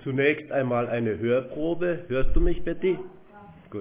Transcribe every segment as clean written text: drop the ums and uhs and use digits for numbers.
Zunächst einmal eine Hörprobe. Hörst du mich, Betty? Gut.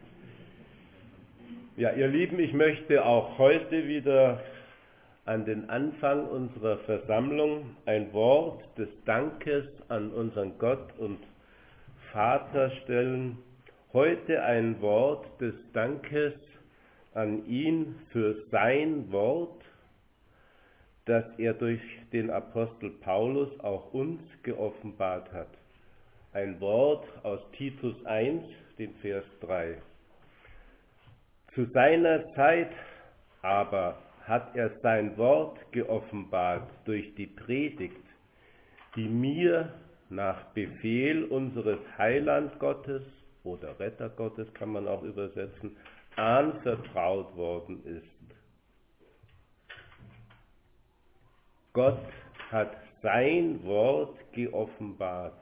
Ja, ihr Lieben, ich möchte auch heute wieder an den Anfang unserer Versammlung ein Wort des Dankes an unseren Gott und Vater stellen. Heute ein Wort des Dankes an ihn für sein Wort, das er durch den Apostel Paulus auch uns geoffenbart hat. Ein Wort aus Titus 1, den Vers 3. Zu seiner Zeit aber hat er sein Wort geoffenbart durch die Predigt, die mir nach Befehl unseres Heiland Gottes oder Retter Gottes kann man auch übersetzen, anvertraut worden ist. Gott hat sein Wort geoffenbart.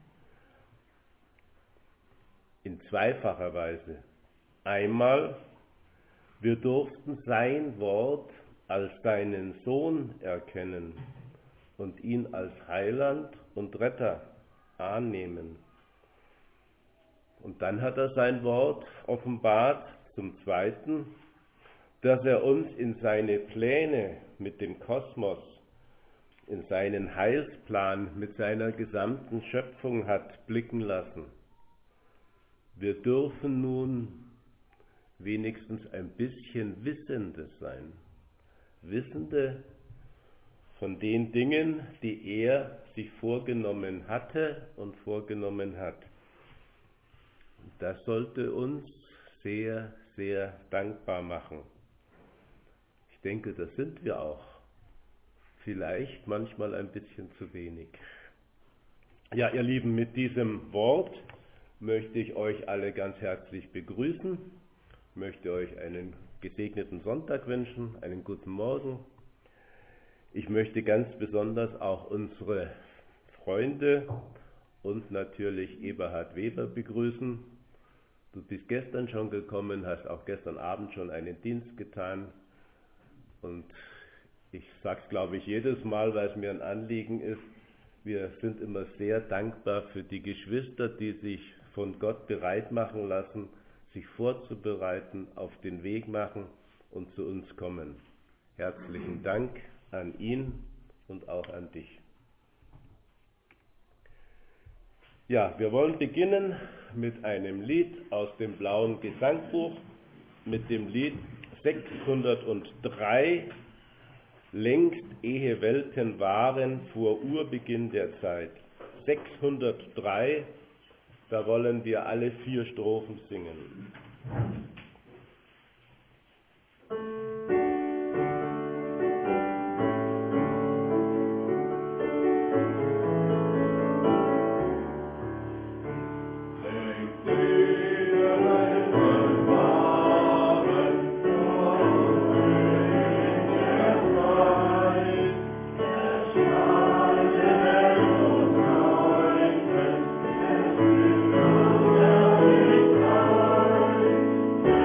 In zweifacher Weise. Einmal, wir durften sein Wort als seinen Sohn erkennen und ihn als Heiland und Retter annehmen. Und dann hat er sein Wort offenbart zum Zweiten, dass er uns in seine Pläne mit dem Kosmos, in seinen Heilsplan mit seiner gesamten Schöpfung hat blicken lassen. Wir dürfen nun wenigstens ein bisschen Wissende sein. Wissende von den Dingen, die er sich vorgenommen hatte und vorgenommen hat. Das sollte uns sehr, sehr dankbar machen. Ich denke, das sind wir auch. Vielleicht manchmal ein bisschen zu wenig. Ja, ihr Lieben, mit diesem Wort möchte ich euch alle ganz herzlich begrüßen, möchte euch einen gesegneten Sonntag wünschen, einen guten Morgen. Ich möchte ganz besonders auch unsere Freunde und natürlich Eberhard Weber begrüßen. Du bist gestern schon gekommen, hast auch gestern Abend schon einen Dienst getan und ich sage es, glaube ich, jedes Mal, weil es mir ein Anliegen ist, wir sind immer sehr dankbar für die Geschwister, die sich von Gott bereit machen lassen, sich vorzubereiten, auf den Weg machen und zu uns kommen. Herzlichen Dank an ihn und auch an dich. Ja, wir wollen beginnen mit einem Lied aus dem Blauen Gesangbuch, mit dem Lied 603, längst ehe Welten waren, vor Urbeginn der Zeit. 603, da wollen wir alle 4 Strophen singen. Amen.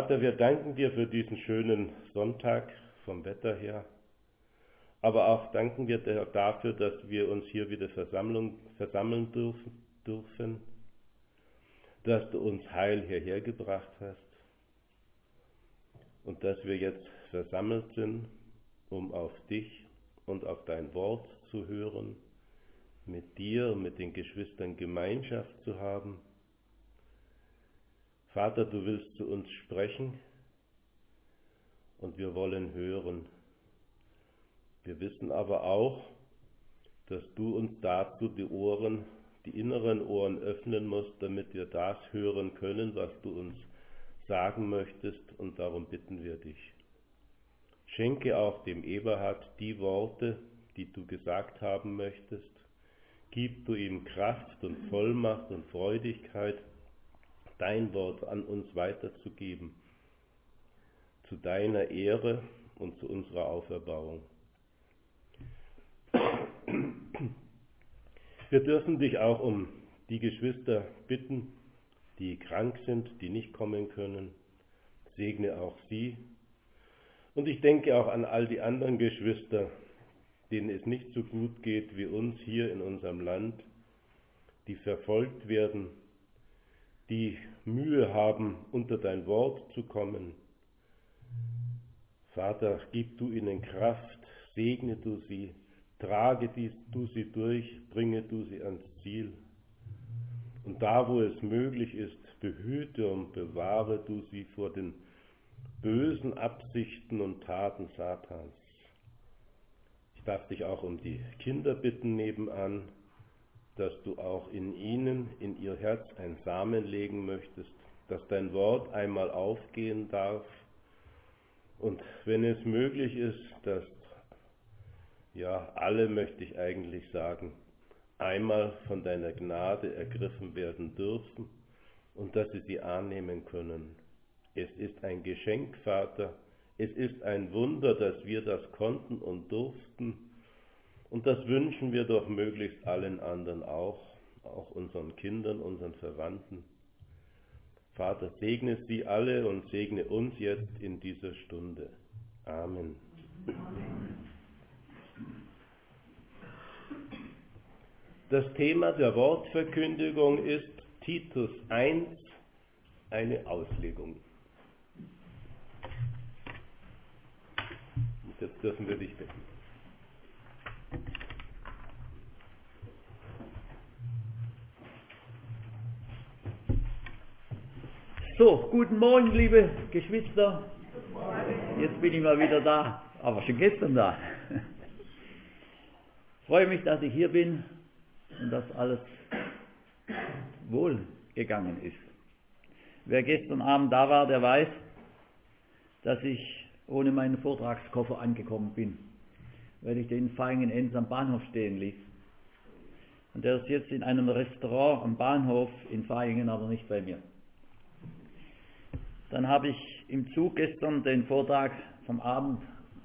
Vater, wir danken dir für diesen schönen Sonntag vom Wetter her, aber auch danken wir dir dafür, dass wir uns hier wieder versammeln dürfen, dass du uns heil hierher gebracht hast und dass wir jetzt versammelt sind, um auf dich und auf dein Wort zu hören, mit dir und mit den Geschwistern Gemeinschaft zu haben. Vater, du willst zu uns sprechen und wir wollen hören. Wir wissen aber auch, dass du uns dazu die inneren Ohren öffnen musst, damit wir das hören können, was du uns sagen möchtest, und darum bitten wir dich. Schenke auch dem Eberhard die Worte, die du gesagt haben möchtest. Gib du ihm Kraft und Vollmacht und Freudigkeit, dein Wort an uns weiterzugeben, zu deiner Ehre und zu unserer Auferbauung. Wir dürfen dich auch um die Geschwister bitten, die krank sind, die nicht kommen können. Segne auch sie. Und ich denke auch an all die anderen Geschwister, denen es nicht so gut geht wie uns hier in unserem Land, die verfolgt werden, die Mühe haben, unter dein Wort zu kommen. Vater, gib du ihnen Kraft, segne du sie, trage du sie durch, bringe du sie ans Ziel. Und da, wo es möglich ist, behüte und bewahre du sie vor den bösen Absichten und Taten Satans. Ich darf dich auch um die Kinder bitten nebenan, dass du auch in ihnen, in ihr Herz ein Samen legen möchtest, dass dein Wort einmal aufgehen darf und wenn es möglich ist, dass alle, möchte ich eigentlich sagen, einmal von deiner Gnade ergriffen werden dürfen und dass sie annehmen können. Es ist ein Geschenk, Vater, es ist ein Wunder, dass wir das konnten und durften. Und das wünschen wir doch möglichst allen anderen auch unseren Kindern, unseren Verwandten. Vater, segne sie alle und segne uns jetzt in dieser Stunde. Amen. Das Thema der Wortverkündigung ist Titus 1, eine Auslegung. Und jetzt dürfen wir dich bitten. So, guten Morgen, liebe Geschwister. Jetzt bin ich mal wieder da, aber schon gestern da. Ich freue mich, dass ich hier bin und dass alles wohl gegangen ist. Wer gestern Abend da war, der weiß, dass ich ohne meinen Vortragskoffer angekommen bin, weil ich den in Vaihingen-Enz am Bahnhof stehen ließ. Und der ist jetzt in einem Restaurant am Bahnhof in Vaihingen, aber nicht bei mir. Dann habe ich im Zug gestern den Vortrag vom Abend,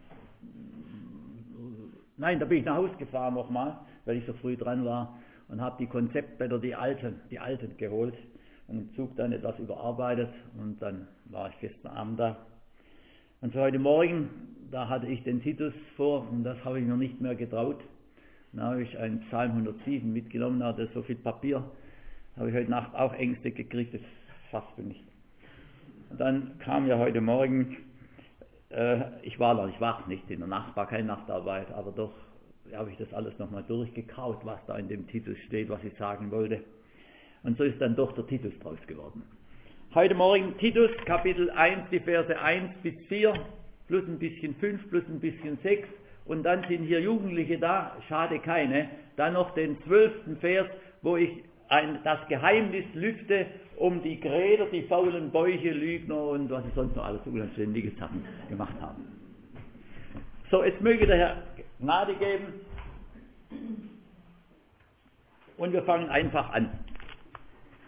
da bin ich nach Hause gefahren nochmal, weil ich so früh dran war und habe die Konzeptblätter, die alten geholt und im Zug dann etwas überarbeitet und dann war ich gestern Abend da. Und für heute Morgen, da hatte ich den Titus vor und das habe ich mir nicht mehr getraut. Dann habe ich einen Psalm 107 mitgenommen, da hatte so viel Papier, habe ich heute Nacht auch Ängste gekriegt, das fasst mir nicht. Und dann kam ja heute Morgen, ich war noch nicht wach, nicht in der Nacht, war keine Nachtarbeit, aber doch habe ich das alles nochmal durchgekaut, was da in dem Titus steht, was ich sagen wollte. Und so ist dann doch der Titus draus geworden. Heute Morgen Titus, Kapitel 1, die Verse 1 bis 4, plus ein bisschen 5, plus ein bisschen 6. Und dann sind hier Jugendliche da, schade keine. Dann noch den 12. Vers, wo ich das Geheimnis lüfte um die Gräder, die faulen Bäuche, Lügner und was sie sonst noch alles unanständige Sachen gemacht haben. So, es möge der Herr Gnade geben und wir fangen einfach an.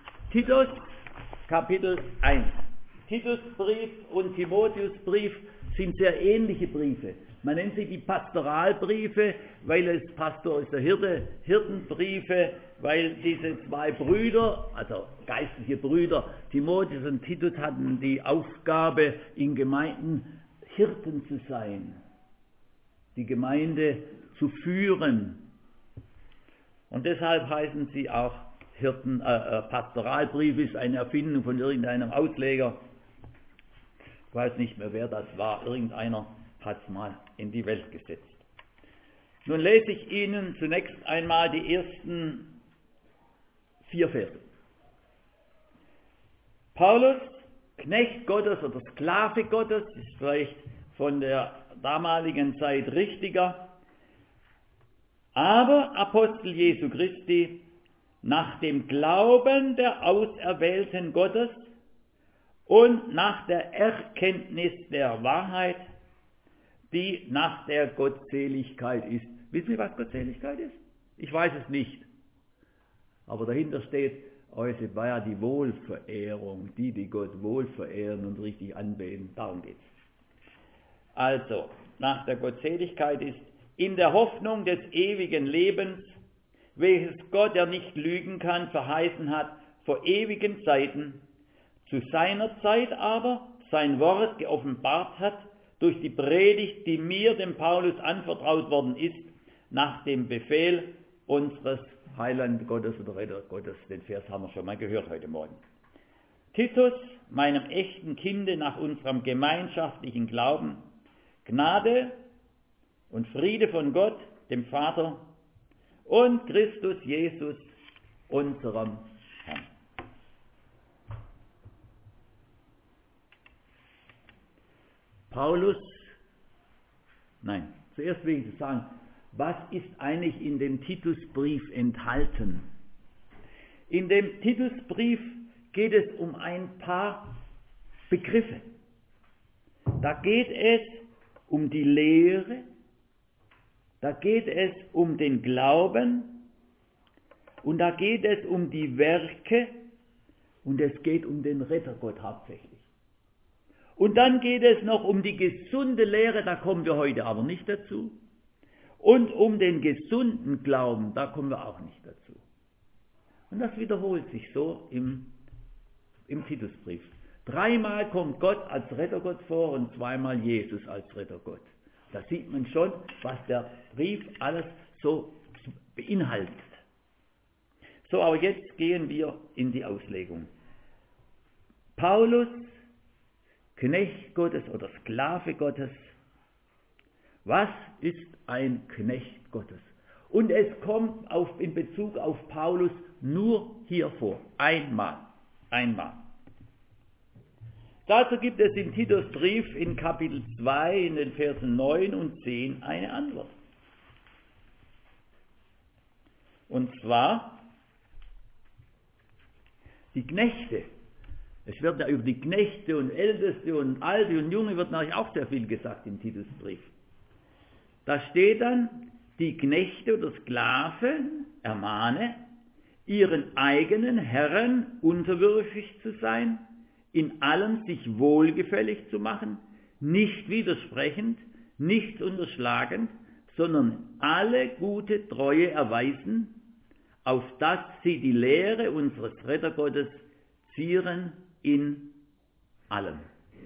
Titus, Kapitel 1. Titusbrief und Timotheusbrief sind sehr ähnliche Briefe. Man nennt sie die Pastoralbriefe, weil es Pastor ist der Hirte, Hirtenbriefe, weil diese zwei Brüder, also geistliche Brüder, Timotheus und Titus, hatten die Aufgabe, in Gemeinden Hirten zu sein, die Gemeinde zu führen. Und deshalb heißen sie auch Pastoralbrief ist eine Erfindung von irgendeinem Ausleger. Ich weiß nicht mehr, wer das war. Irgendeiner hat es mal in die Welt gesetzt. Nun lese ich Ihnen zunächst einmal die ersten 4 Verse. Paulus, Knecht Gottes oder Sklave Gottes, ist vielleicht von der damaligen Zeit richtiger, aber Apostel Jesu Christi, nach dem Glauben der Auserwählten Gottes und nach der Erkenntnis der Wahrheit, die nach der Gottseligkeit ist. Wissen Sie, was Gottseligkeit ist? Ich weiß es nicht. Aber dahinter steht, es war ja die Wohlverehrung, die Gott wohl verehren und richtig anbeten. Darum geht es. Also, nach der Gottseligkeit ist, in der Hoffnung des ewigen Lebens, welches Gott, der nicht lügen kann, verheißen hat vor ewigen Zeiten, zu seiner Zeit aber sein Wort geoffenbart hat, durch die Predigt, die mir, dem Paulus, anvertraut worden ist, nach dem Befehl unseres Heiland Gottes oder Retter Gottes. Den Vers haben wir schon mal gehört heute Morgen. Titus, meinem echten Kinde nach unserem gemeinschaftlichen Glauben, Gnade und Friede von Gott, dem Vater, und Christus Jesus, unserem Herrn. Zuerst will ich sagen, was ist eigentlich in dem Titusbrief enthalten? In dem Titusbrief geht es um ein paar Begriffe. Da geht es um die Lehre, da geht es um den Glauben und da geht es um die Werke und es geht um den Rettergott hauptsächlich. Und dann geht es noch um die gesunde Lehre, da kommen wir heute aber nicht dazu. Und um den gesunden Glauben, da kommen wir auch nicht dazu. Und das wiederholt sich so im Titusbrief. 3-mal kommt Gott als Rettergott vor und 2-mal Jesus als Rettergott. Da sieht man schon, was der Brief alles so beinhaltet. So, aber jetzt gehen wir in die Auslegung. Paulus, Knecht Gottes oder Sklave Gottes. Was ist ein Knecht Gottes? Und es kommt in Bezug auf Paulus nur hier vor. Einmal. Dazu gibt es im Titusbrief in Kapitel 2 in den Versen 9 und 10 eine Antwort. Und zwar die Knechte. Es wird ja über die Knechte und Älteste und Alte und Junge wird natürlich auch sehr viel gesagt im Titusbrief. Da steht dann, die Knechte oder Sklaven ermahne, ihren eigenen Herren unterwürfig zu sein, in allem sich wohlgefällig zu machen, nicht widersprechend, nichts unterschlagend, sondern alle gute Treue erweisen, auf dass sie die Lehre unseres Rettergottes zieren in allem.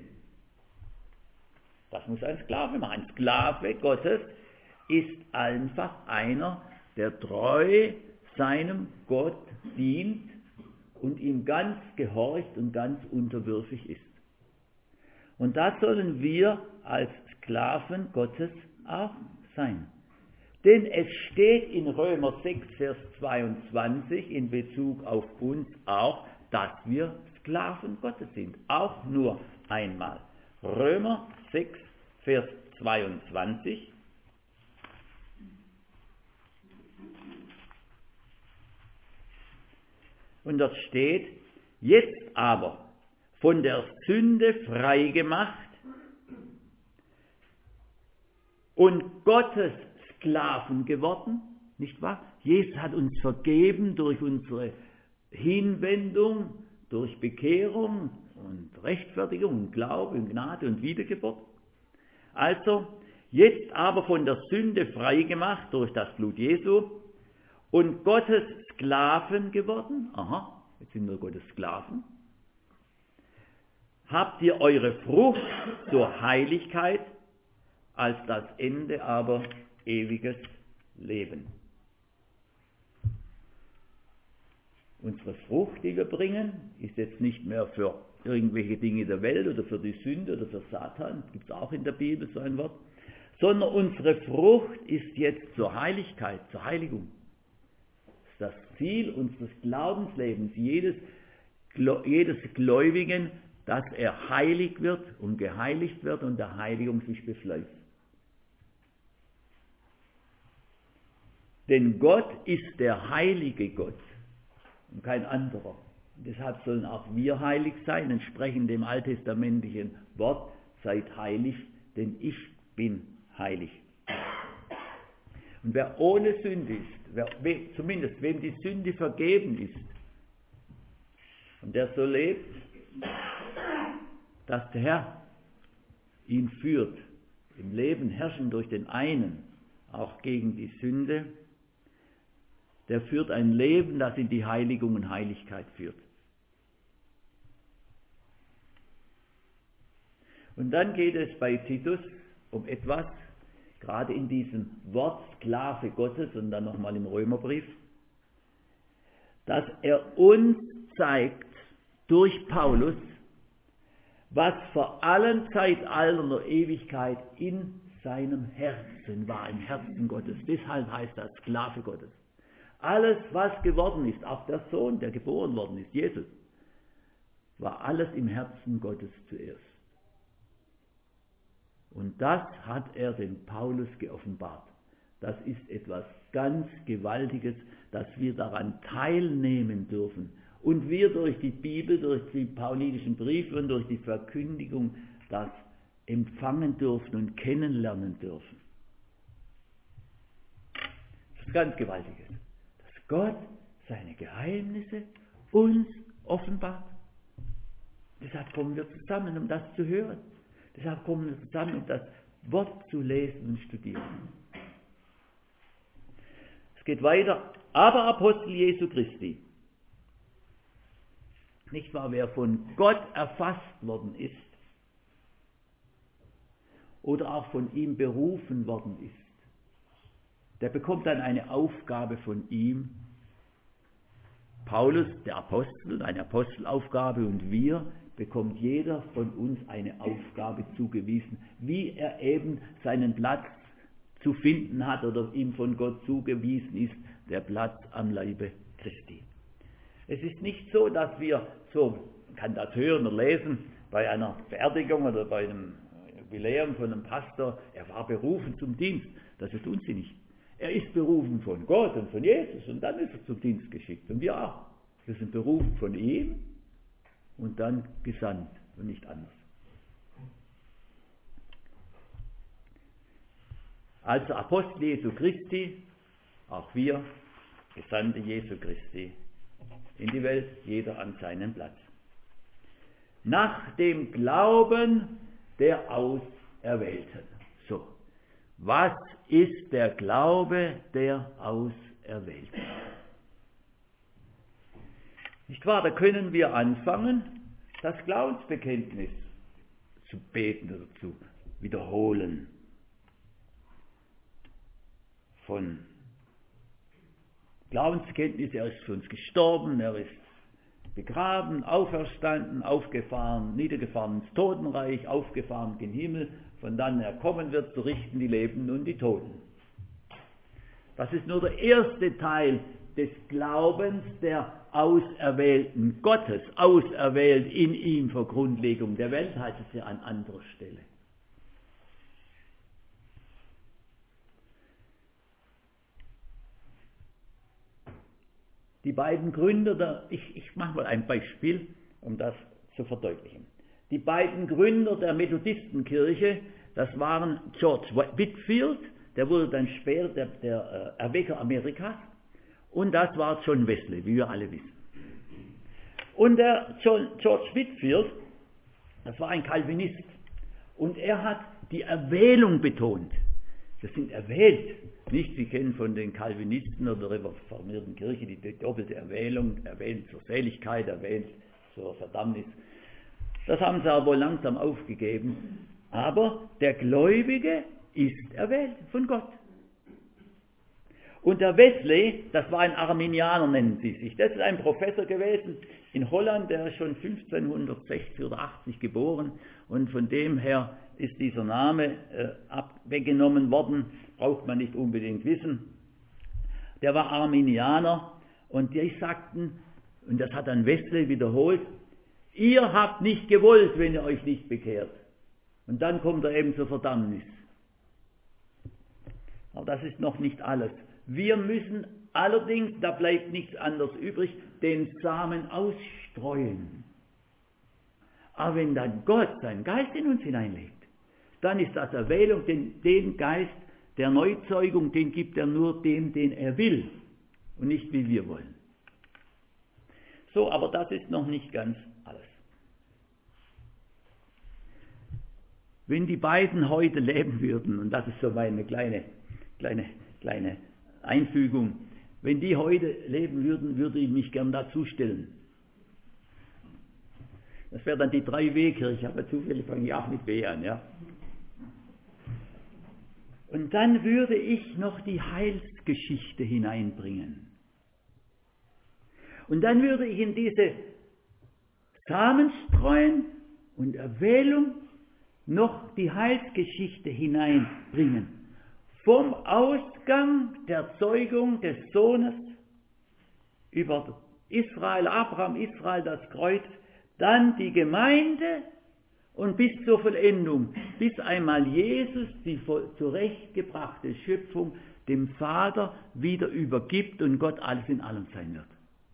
Das muss ein Sklave machen. Ein Sklave Gottes ist einfach einer, der treu seinem Gott dient und ihm ganz gehorcht und ganz unterwürfig ist. Und das sollen wir als Sklaven Gottes auch sein. Denn es steht in Römer 6, Vers 22 in Bezug auf uns auch, dass wir Sklaven Gottes sind. Auch nur einmal. Römer 6, Vers 22. Und dort steht, jetzt aber von der Sünde frei gemacht und Gottes Sklaven geworden, nicht wahr? Jesus hat uns vergeben durch unsere Hinwendung, durch Bekehrung und Rechtfertigung und Glaube und Gnade und Wiedergeburt. Also, jetzt aber von der Sünde frei gemacht durch das Blut Jesu und Gottes Sklaven geworden, aha, jetzt sind wir Gottes Sklaven, habt ihr eure Frucht zur Heiligkeit, als das Ende aber ewiges Leben. Unsere Frucht, die wir bringen, ist jetzt nicht mehr für irgendwelche Dinge der Welt oder für die Sünde oder für Satan, gibt es auch in der Bibel so ein Wort, sondern unsere Frucht ist jetzt zur Heiligkeit, zur Heiligung. Das ist das Ziel unseres Glaubenslebens, jedes Gläubigen, dass er heilig wird und geheiligt wird und der Heiligung sich befleißt. Denn Gott ist der heilige Gott und kein anderer. Und deshalb sollen auch wir heilig sein, entsprechend dem alttestamentlichen Wort, seid heilig, denn ich bin heilig. Und wer ohne Sünde ist, zumindest wem die Sünde vergeben ist, und der so lebt, dass der Herr ihn führt, im Leben herrschen durch den einen, auch gegen die Sünde, der führt ein Leben, das in die Heiligung und Heiligkeit führt. Und dann geht es bei Titus um etwas, gerade in diesem Wort Sklave Gottes und dann nochmal im Römerbrief, dass er uns zeigt durch Paulus, was vor allen Zeitaltern der Ewigkeit in seinem Herzen war, im Herzen Gottes. Deshalb heißt das Sklave Gottes. Alles, was geworden ist, auch der Sohn, der geboren worden ist, Jesus, war alles im Herzen Gottes zuerst. Und das hat er dem Paulus geoffenbart. Das ist etwas ganz Gewaltiges, dass wir daran teilnehmen dürfen. Und wir durch die Bibel, durch die paulinischen Briefe und durch die Verkündigung das empfangen dürfen und kennenlernen dürfen. Das ist ganz Gewaltiges. Dass Gott seine Geheimnisse uns offenbart. Deshalb kommen wir zusammen, um das zu hören. Deshalb kommen wir zusammen, um das Wort zu lesen und studieren. Es geht weiter. Aber Apostel Jesu Christi, nicht wahr, wer von Gott erfasst worden ist oder auch von ihm berufen worden ist, der bekommt dann eine Aufgabe von ihm. Paulus, der Apostel, eine Apostelaufgabe, und wir bekommt jeder von uns eine Aufgabe zugewiesen, wie er eben seinen Platz zu finden hat oder ihm von Gott zugewiesen ist, der Platz am Leibe Christi. Es ist nicht so, dass wir, so man kann das hören oder lesen, bei einer Beerdigung oder bei einem Jubiläum von einem Pastor, er war berufen zum Dienst. Das ist unsinnig. Er ist berufen von Gott und von Jesus und dann ist er zum Dienst geschickt. Und wir auch. Wir sind berufen von ihm und dann gesandt und nicht anders. Also Apostel Jesu Christi, auch wir, Gesandte Jesu Christi, in die Welt, jeder an seinen Platz. Nach dem Glauben der Auserwählten. So, was ist der Glaube der Auserwählten? Nicht wahr, da können wir anfangen, das Glaubensbekenntnis zu beten oder zu wiederholen. Von Glaubensbekenntnis, er ist für uns gestorben, er ist begraben, auferstanden, aufgefahren, niedergefahren ins Totenreich, aufgefahren in den Himmel, von dann er kommen wird, zu richten die Lebenden und die Toten. Das ist nur der erste Teil des Glaubens der Auserwählten Gottes, auserwählt in ihm vor Grundlegung der Welt, heißt es ja an anderer Stelle. Die beiden Gründer, ich mache mal ein Beispiel, um das zu verdeutlichen. Die beiden Gründer der Methodistenkirche, das waren George Whitefield, der wurde dann später der Erwecker Amerikas, und das war John Wesley, wie wir alle wissen. Und der George Whitefield, das war ein Calvinist, und er hat die Erwählung betont. Wir sind erwählt. Nicht, Sie kennen von den Calvinisten oder der reformierten Kirche die doppelte Erwählung, erwählt zur Seligkeit, erwählt zur Verdammnis. Das haben sie aber langsam aufgegeben. Aber der Gläubige ist erwählt von Gott. Und der Wesley, das war ein Arminianer, nennen sie sich. Das ist ein Professor gewesen in Holland, der ist schon 1560 oder 80 geboren. Und von dem her ist dieser Name weggenommen worden, braucht man nicht unbedingt wissen. Der war Arminianer und die sagten, und das hat dann Wesley wiederholt, ihr habt nicht gewollt, wenn ihr euch nicht bekehrt. Und dann kommt er eben zur Verdammnis. Aber das ist noch nicht alles. Wir müssen allerdings, da bleibt nichts anderes übrig, den Samen ausstreuen. Aber wenn dann Gott seinen Geist in uns hineinlegt, dann ist das Erwählung, den Geist der Neuzeugung, den gibt er nur dem, den er will und nicht wie wir wollen. So, aber das ist noch nicht ganz alles. Wenn die beiden heute leben würden, und das ist so meine kleine Einfügung, wenn die heute leben würden, würde ich mich gern dazu stellen. Das wäre dann die 3W-Kirche, aber zufällig fange ich auch mit W an, ja. Und dann würde ich noch die Heilsgeschichte hineinbringen. Und dann würde ich in diese Samenstreuen und Erwählung noch die Heilsgeschichte hineinbringen. Vom Ausgang der Zeugung des Sohnes über Israel, Abraham, Israel, das Kreuz, dann die Gemeinde und bis zur Vollendung, bis einmal Jesus die zurechtgebrachte Schöpfung dem Vater wieder übergibt und Gott alles in allem sein wird.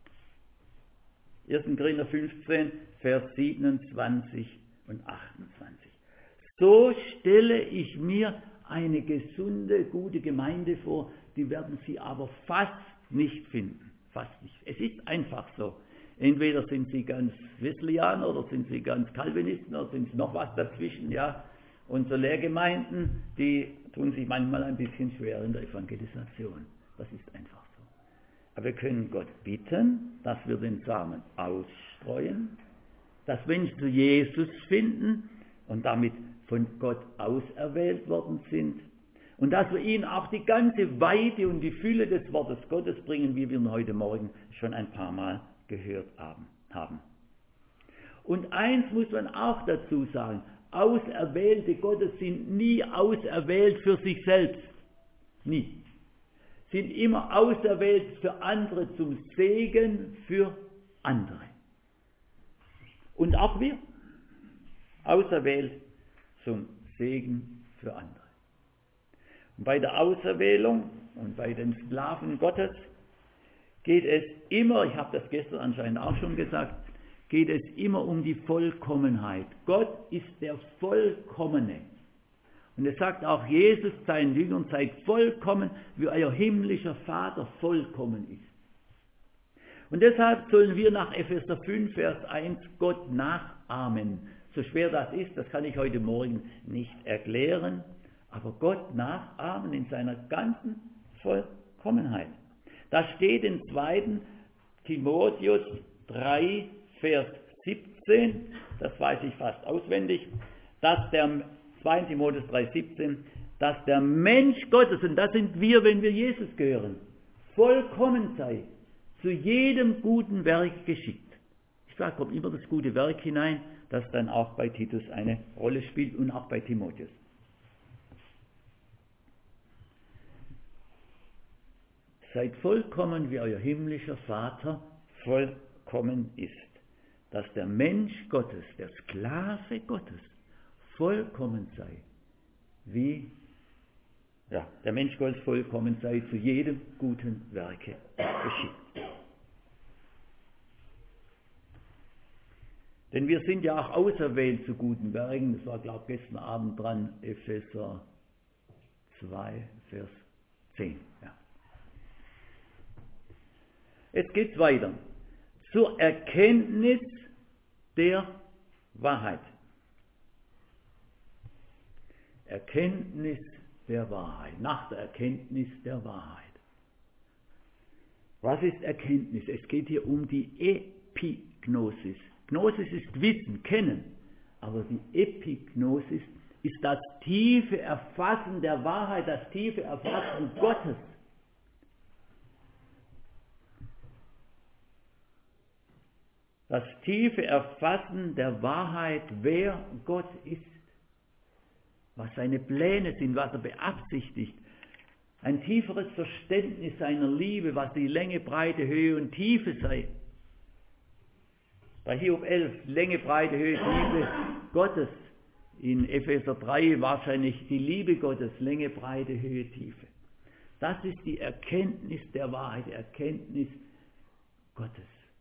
1. Korinther 15, Vers 27 und 28. So stelle ich mir eine gesunde, gute Gemeinde vor, die werden Sie aber fast nicht finden. Fast nicht. Es ist einfach so. Entweder sind Sie ganz Wesleyaner oder sind Sie ganz Calvinisten oder sind Sie noch was dazwischen. Ja, unsere Lehrgemeinden, die tun sich manchmal ein bisschen schwer in der Evangelisation. Das ist einfach so. Aber wir können Gott bitten, dass wir den Samen ausstreuen, dass Menschen zu Jesus finden und damit von Gott auserwählt worden sind und dass wir ihnen auch die ganze Weite und die Fülle des Wortes Gottes bringen, wie wir ihn heute Morgen schon ein paar Mal gehört haben. Und eins muss man auch dazu sagen, Auserwählte Gottes sind nie auserwählt für sich selbst. Nie. Sind immer auserwählt für andere, zum Segen für andere. Und auch wir, auserwählt zum Segen für andere. Und bei der Auserwählung und bei den Sklaven Gottes geht es immer, ich habe das gestern anscheinend auch schon gesagt, geht es immer um die Vollkommenheit. Gott ist der Vollkommene. Und es sagt auch Jesus seinen Jüngern, seid vollkommen, wie euer himmlischer Vater vollkommen ist. Und deshalb sollen wir nach Epheser 5, Vers 1 Gott nachahmen. So schwer das ist, das kann ich heute Morgen nicht erklären, aber Gott nachahmen in seiner ganzen Vollkommenheit. Das steht in 2. Timotheus 3, Vers 17, das weiß ich fast auswendig, dass der 2. Timotheus 3, 17, dass der Mensch Gottes, und das sind wir, wenn wir Jesus gehören, vollkommen sei, zu jedem guten Werk geschickt. Ich sage, kommt immer das gute Werk hinein, das dann auch bei Titus eine Rolle spielt und auch bei Timotheus. Seid vollkommen, wie euer himmlischer Vater vollkommen ist. Dass der Mensch Gottes, der Sklave Gottes, vollkommen sei, wie der Mensch Gottes vollkommen sei, zu jedem guten Werke geschickt. Denn wir sind ja auch auserwählt zu guten Werken, das war, glaube ich, gestern Abend dran, Epheser 2, Vers 10. Ja. Jetzt geht es weiter. Zur Erkenntnis der Wahrheit. Erkenntnis der Wahrheit, nach der Erkenntnis der Wahrheit. Was ist Erkenntnis? Es geht hier um die Epignosis. Gnosis ist Wissen, Kennen, aber die Epignosis ist das tiefe Erfassen der Wahrheit, das tiefe Erfassen Gottes. Das tiefe Erfassen der Wahrheit, wer Gott ist, was seine Pläne sind, was er beabsichtigt. Ein tieferes Verständnis seiner Liebe, was die Länge, Breite, Höhe und Tiefe sei. Bei Hiob 11, Länge, Breite, Höhe, Tiefe Gottes. In Epheser 3 wahrscheinlich die Liebe Gottes, Länge, Breite, Höhe, Tiefe. Das ist die Erkenntnis der Wahrheit, die Erkenntnis Gottes.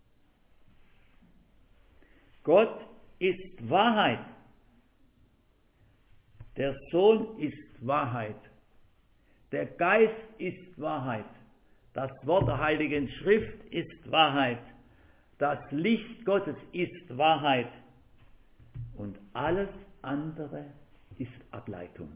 Gott ist Wahrheit. Der Sohn ist Wahrheit. Der Geist ist Wahrheit. Das Wort der Heiligen Schrift ist Wahrheit. Das Licht Gottes ist Wahrheit. Und alles andere ist Ableitung.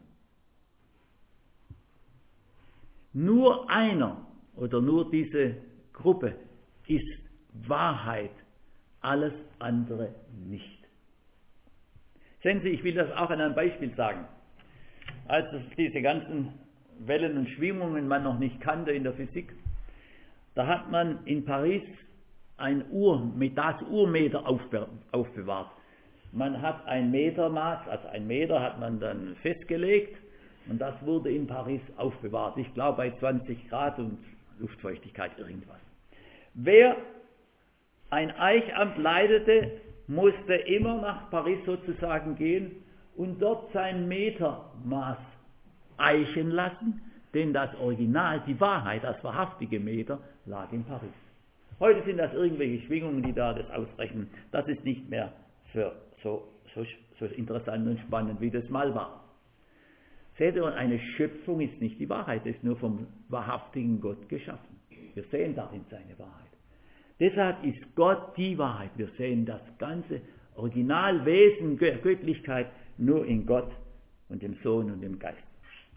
Nur einer oder nur diese Gruppe ist Wahrheit. Alles andere nicht. Sehen Sie, ich will das auch an einem Beispiel sagen. Als diese ganzen Wellen und Schwingungen man noch nicht kannte in der Physik, da hat man in Paris das Urmeter aufbewahrt. Man hat ein Metermaß, also ein Meter hat man dann festgelegt und das wurde in Paris aufbewahrt. Ich glaube bei 20 Grad und Luftfeuchtigkeit irgendwas. Wer ein Eichamt leitete, musste immer nach Paris sozusagen gehen und dort sein Metermaß eichen lassen, denn das Original, die Wahrheit, das wahrhaftige Meter, lag in Paris. Heute sind das irgendwelche Schwingungen, die da das ausrechnen. Das ist nicht mehr für so interessant und spannend, wie das mal war. Seht ihr, eine Schöpfung ist nicht die Wahrheit, es ist nur vom wahrhaftigen Gott geschaffen. Wir sehen darin seine Wahrheit. Deshalb ist Gott die Wahrheit. Wir sehen das ganze Originalwesen, Göttlichkeit nur in Gott und dem Sohn und dem Geist.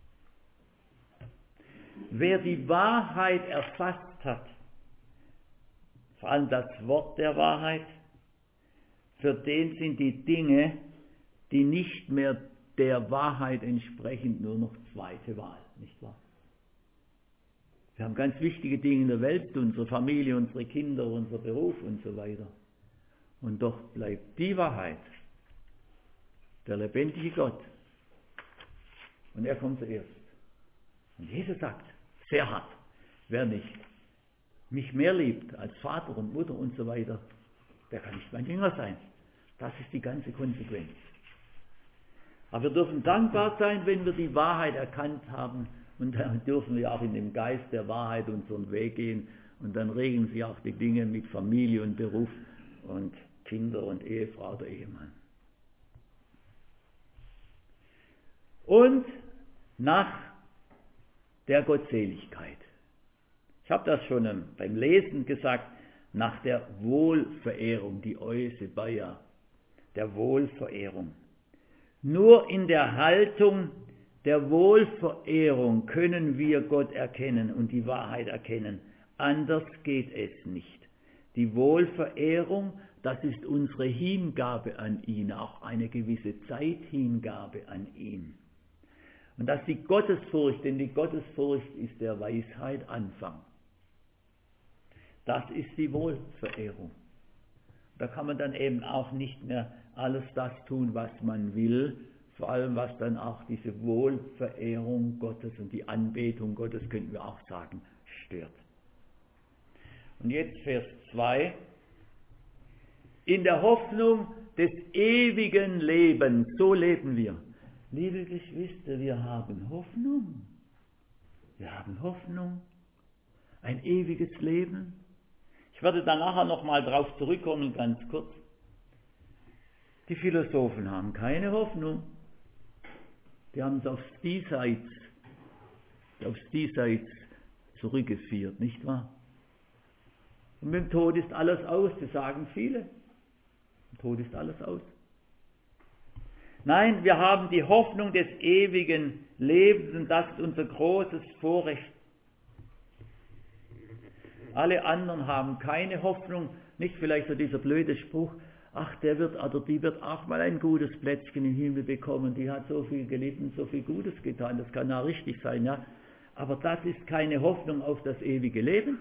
Wer die Wahrheit erfasst hat, vor allem das Wort der Wahrheit, für den sind die Dinge, die nicht mehr der Wahrheit entsprechen, nur noch zweite Wahl, nicht wahr? Wir haben ganz wichtige Dinge in der Welt, unsere Familie, unsere Kinder, unser Beruf und so weiter. Und doch bleibt die Wahrheit, der lebendige Gott. Und er kommt zuerst. Und Jesus sagt, sehr hart, wer nicht mich mehr liebt als Vater und Mutter und so weiter, der kann nicht mein Jünger sein. Das ist die ganze Konsequenz. Aber wir dürfen dankbar sein, wenn wir die Wahrheit erkannt haben. Und dann dürfen wir auch in dem Geist der Wahrheit unseren Weg gehen. Und dann regeln sich auch die Dinge mit Familie und Beruf und Kinder und Ehefrau oder Ehemann. Und nach der Gottseligkeit. Ich habe das schon beim Lesen gesagt, nach der Wohlverehrung, die Eusebia, der Wohlverehrung. Nur in der Haltung der Wohlverehrung können wir Gott erkennen und die Wahrheit erkennen. Anders geht es nicht. Die Wohlverehrung, das ist unsere Hingabe an ihn, auch eine gewisse Zeithingabe an ihn. Und das ist die Gottesfurcht, denn die Gottesfurcht ist der Weisheit Anfang. Das ist die Wohlverehrung. Da kann man dann eben auch nicht mehr alles das tun, was man will, vor allem was dann auch diese Wohlverehrung Gottes und die Anbetung Gottes, könnten wir auch sagen, stört. Und jetzt Vers 2. In der Hoffnung des ewigen Lebens, so leben wir. Liebe Geschwister, wir haben Hoffnung. Wir haben Hoffnung. Ein ewiges Leben. Ich werde da nachher nochmal drauf zurückkommen, ganz kurz. Die Philosophen haben keine Hoffnung. Die haben es aufs Diesseits zurückgeführt, nicht wahr? Und mit dem Tod ist alles aus, das sagen viele. Im Tod ist alles aus. Nein, wir haben die Hoffnung des ewigen Lebens und das ist unser großes Vorrecht. Alle anderen haben keine Hoffnung, nicht vielleicht so dieser blöde Spruch, ach, der wird oder die wird auch mal ein gutes Plätzchen im Himmel bekommen, die hat so viel gelitten, so viel Gutes getan, das kann ja richtig sein, ja. Aber das ist keine Hoffnung auf das ewige Leben.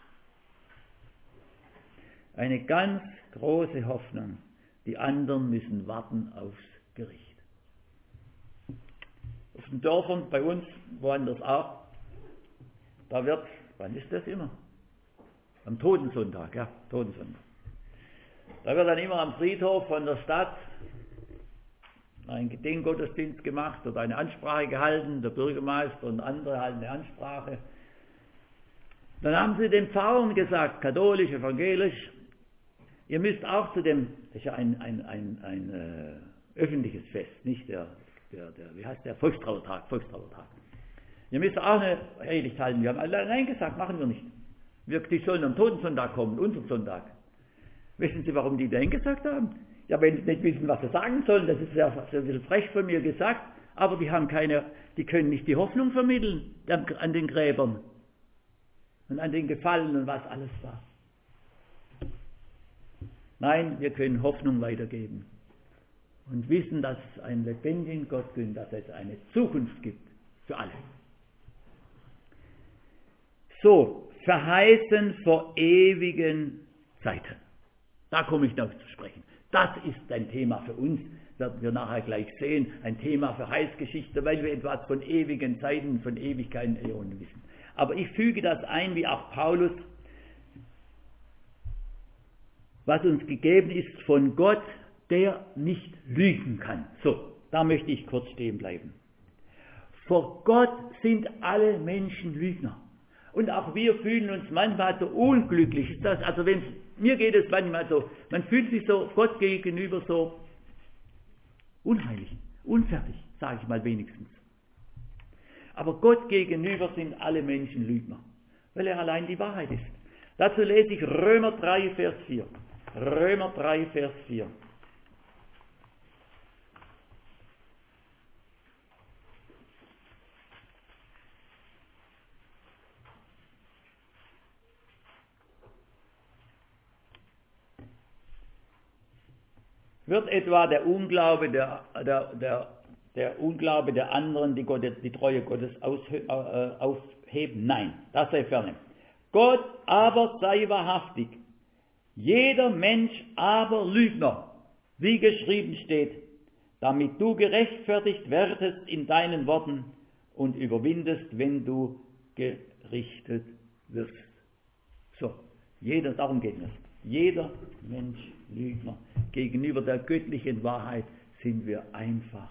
Eine ganz große Hoffnung. Die anderen müssen warten aufs Gericht. Auf den Dörfern, bei uns, woanders auch, da wird, wann ist das immer? Am Totensonntag, ja, Totensonntag. Da wird dann immer am Friedhof von der Stadt ein Gedenkgottesdienst gemacht oder eine Ansprache gehalten, der Bürgermeister und andere halten eine Ansprache. Dann haben sie den Pfarrern gesagt, katholisch, evangelisch, ihr müsst auch zu dem, das ist ja ein öffentliches Fest, nicht wie heißt der, Volkstrauertag. Ihr müsst auch eine Predigt halten. Wir haben alle nein gesagt, machen wir nicht. Die sollen am Totensonntag kommen, unseren Sonntag. Wissen Sie, warum die Nein gesagt haben? Ja, wenn sie nicht wissen, was sie sagen sollen, das ist ja so ein bisschen frech von mir gesagt, aber die können nicht die Hoffnung vermitteln an den Gräbern und an den Gefallenen und was alles war. Nein, wir können Hoffnung weitergeben und wissen, dass es einen lebendigen Gott gibt, dass es eine Zukunft gibt für alle. So, verheißen vor ewigen Zeiten. Da komme ich noch zu sprechen. Das ist ein Thema für uns, werden wir nachher gleich sehen, ein Thema für Heilsgeschichte, weil wir etwas von ewigen Zeiten, von Ewigkeiten, Äonen wissen. Aber ich füge das ein, wie auch Paulus, was uns gegeben ist von Gott, der nicht lügen kann. So, da möchte ich kurz stehen bleiben. Vor Gott sind alle Menschen Lügner. Und auch wir fühlen uns manchmal so unglücklich. Ist das, also mir geht es manchmal so, man fühlt sich so Gott gegenüber so unheilig, unfertig, sage ich mal wenigstens. Aber Gott gegenüber sind alle Menschen Lügner, weil er allein die Wahrheit ist. Dazu lese ich Römer 3, Vers 4. Römer 3, Vers 4. Wird etwa der Unglaube der Unglaube der anderen die Treue Gottes aufheben? Nein, das sei ferne. Gott aber sei wahrhaftig, jeder Mensch aber Lügner, wie geschrieben steht, damit du gerechtfertigt werdest in deinen Worten und überwindest, wenn du gerichtet wirst. So, darum geht es. Jeder Mensch Lügner. Gegenüber der göttlichen Wahrheit sind wir einfach.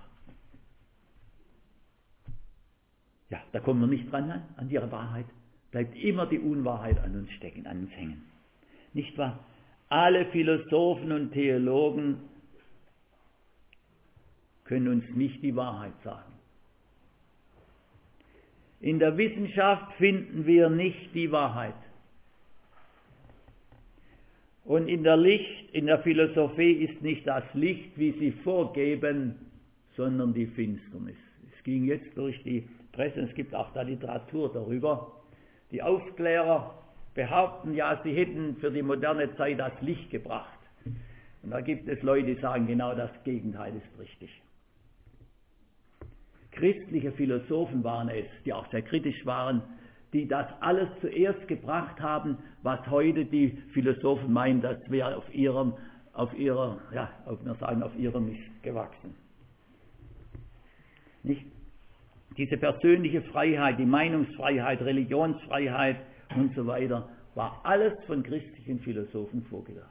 Ja, da kommen wir nicht dran an ihre Wahrheit. Bleibt immer die Unwahrheit an uns stecken, an uns hängen. Nicht wahr? Alle Philosophen und Theologen können uns nicht die Wahrheit sagen. In der Wissenschaft finden wir nicht die Wahrheit. Und in der Philosophie ist nicht das Licht, wie sie vorgeben, sondern die Finsternis. Es ging jetzt durch die Presse, es gibt auch da Literatur darüber. Die Aufklärer behaupten ja, sie hätten für die moderne Zeit das Licht gebracht. Und da gibt es Leute, die sagen, genau das Gegenteil ist richtig. Christliche Philosophen waren es, die auch sehr kritisch waren, die das alles zuerst gebracht haben, was heute die Philosophen meinen, das wäre auf ihrem Mist gewachsen. Nicht? Diese persönliche Freiheit, die Meinungsfreiheit, Religionsfreiheit und so weiter, war alles von christlichen Philosophen vorgedacht.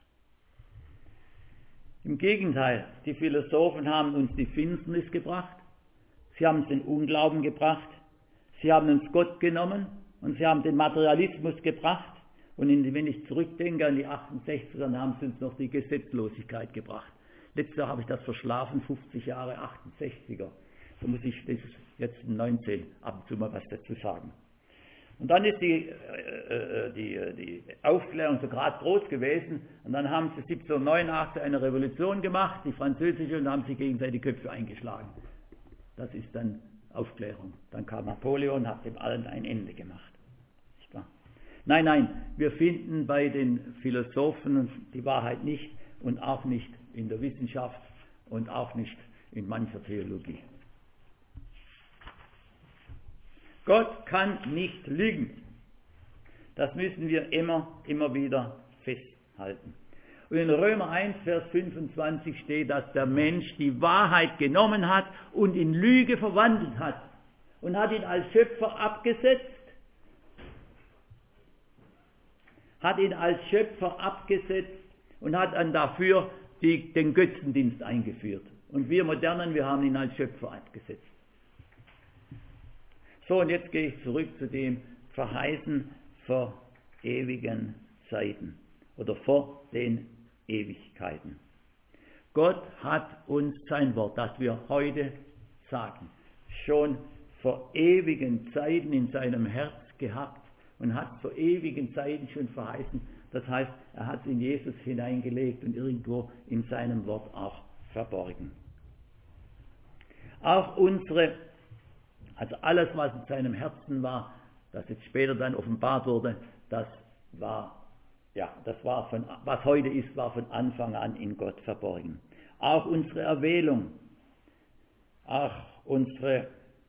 Im Gegenteil, die Philosophen haben uns die Finsternis gebracht, sie haben uns den Unglauben gebracht, sie haben uns Gott genommen und sie haben den Materialismus gebracht. Und wenn ich zurückdenke an die 68er, dann haben sie uns noch die Gesetzlosigkeit gebracht. Letztes Jahr habe ich das verschlafen, 50 Jahre 68er. Da muss ich, das ist jetzt 19, ab und zu mal was dazu sagen. Und dann ist die Aufklärung so gerade groß gewesen und dann haben sie 1789 eine Revolution gemacht, die französische, und haben sich gegenseitig die Köpfe eingeschlagen. Das ist dann Aufklärung. Dann kam Napoleon und hat dem allen ein Ende gemacht. Nicht wahr? Nein, wir finden bei den Philosophen die Wahrheit nicht und auch nicht in der Wissenschaft und auch nicht in mancher Theologie. Gott kann nicht lügen. Das müssen wir immer wieder festhalten. Und in Römer 1, Vers 25 steht, dass der Mensch die Wahrheit genommen hat und in Lüge verwandelt hat und hat ihn als Schöpfer abgesetzt. Und hat dann dafür den Götzendienst eingeführt. Und wir Modernen, wir haben ihn als Schöpfer abgesetzt. So, und jetzt gehe ich zurück zu dem Verheißen vor ewigen Zeiten oder vor den Ewigkeiten. Gott hat uns sein Wort, das wir heute sagen, schon vor ewigen Zeiten in seinem Herz gehabt und hat vor ewigen Zeiten schon verheißen. Das heißt, er hat es in Jesus hineingelegt und irgendwo in seinem Wort auch verborgen. Auch also alles, was in seinem Herzen war, das jetzt später dann offenbart wurde, das war was heute ist, war von Anfang an in Gott verborgen. Auch unsere Erwählung, auch unsere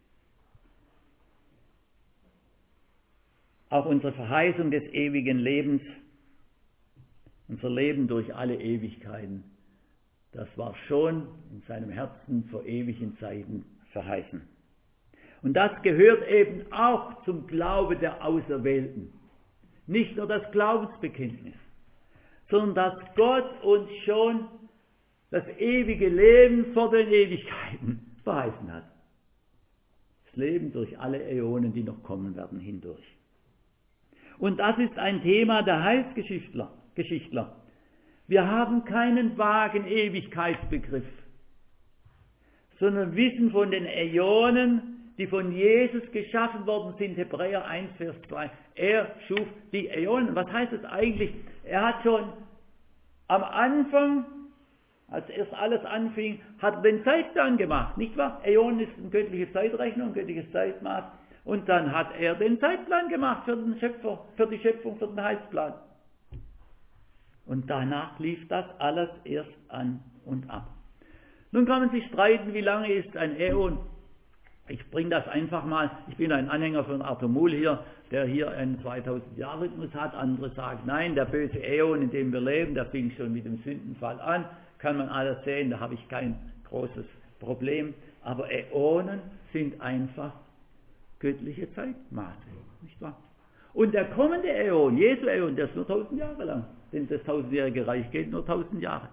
Verheißung des ewigen Lebens, unser Leben durch alle Ewigkeiten, das war schon in seinem Herzen vor ewigen Zeiten verheißen. Und das gehört eben auch zum Glaube der Auserwählten. Nicht nur das Glaubensbekenntnis, sondern dass Gott uns schon das ewige Leben vor den Ewigkeiten verheißen hat. Das Leben durch alle Äonen, die noch kommen werden, hindurch. Und das ist ein Thema der Heilsgeschichtler. Wir haben keinen vagen Ewigkeitsbegriff, sondern wissen von den Äonen, die von Jesus geschaffen worden sind, Hebräer 1, Vers 2. Er schuf die Äonen. Was heißt das eigentlich? Er hat schon am Anfang, als erst alles anfing, hat er den Zeitplan gemacht, nicht wahr? Äonen ist eine göttliche Zeitrechnung, ein göttliches Zeitmaß. Und dann hat er den Zeitplan gemacht für die Schöpfung, für den Heilsplan. Und danach lief das alles erst an und ab. Nun kann man sich streiten, wie lange ist ein Äon. Ich bringe das einfach mal, ich bin ein Anhänger von Arthur Muhl hier, der hier einen 2000-Jahr-Rhythmus hat. Andere sagen, nein, der böse Äon, in dem wir leben, der fing schon mit dem Sündenfall an. Kann man alles sehen, da habe ich kein großes Problem. Aber Äonen sind einfach göttliche Zeitmaße, nicht wahr? Und der kommende Äon, Jesu Äon, der ist nur 1000 Jahre lang. Denn das 1000-jährige Reich geht nur 1000 Jahre.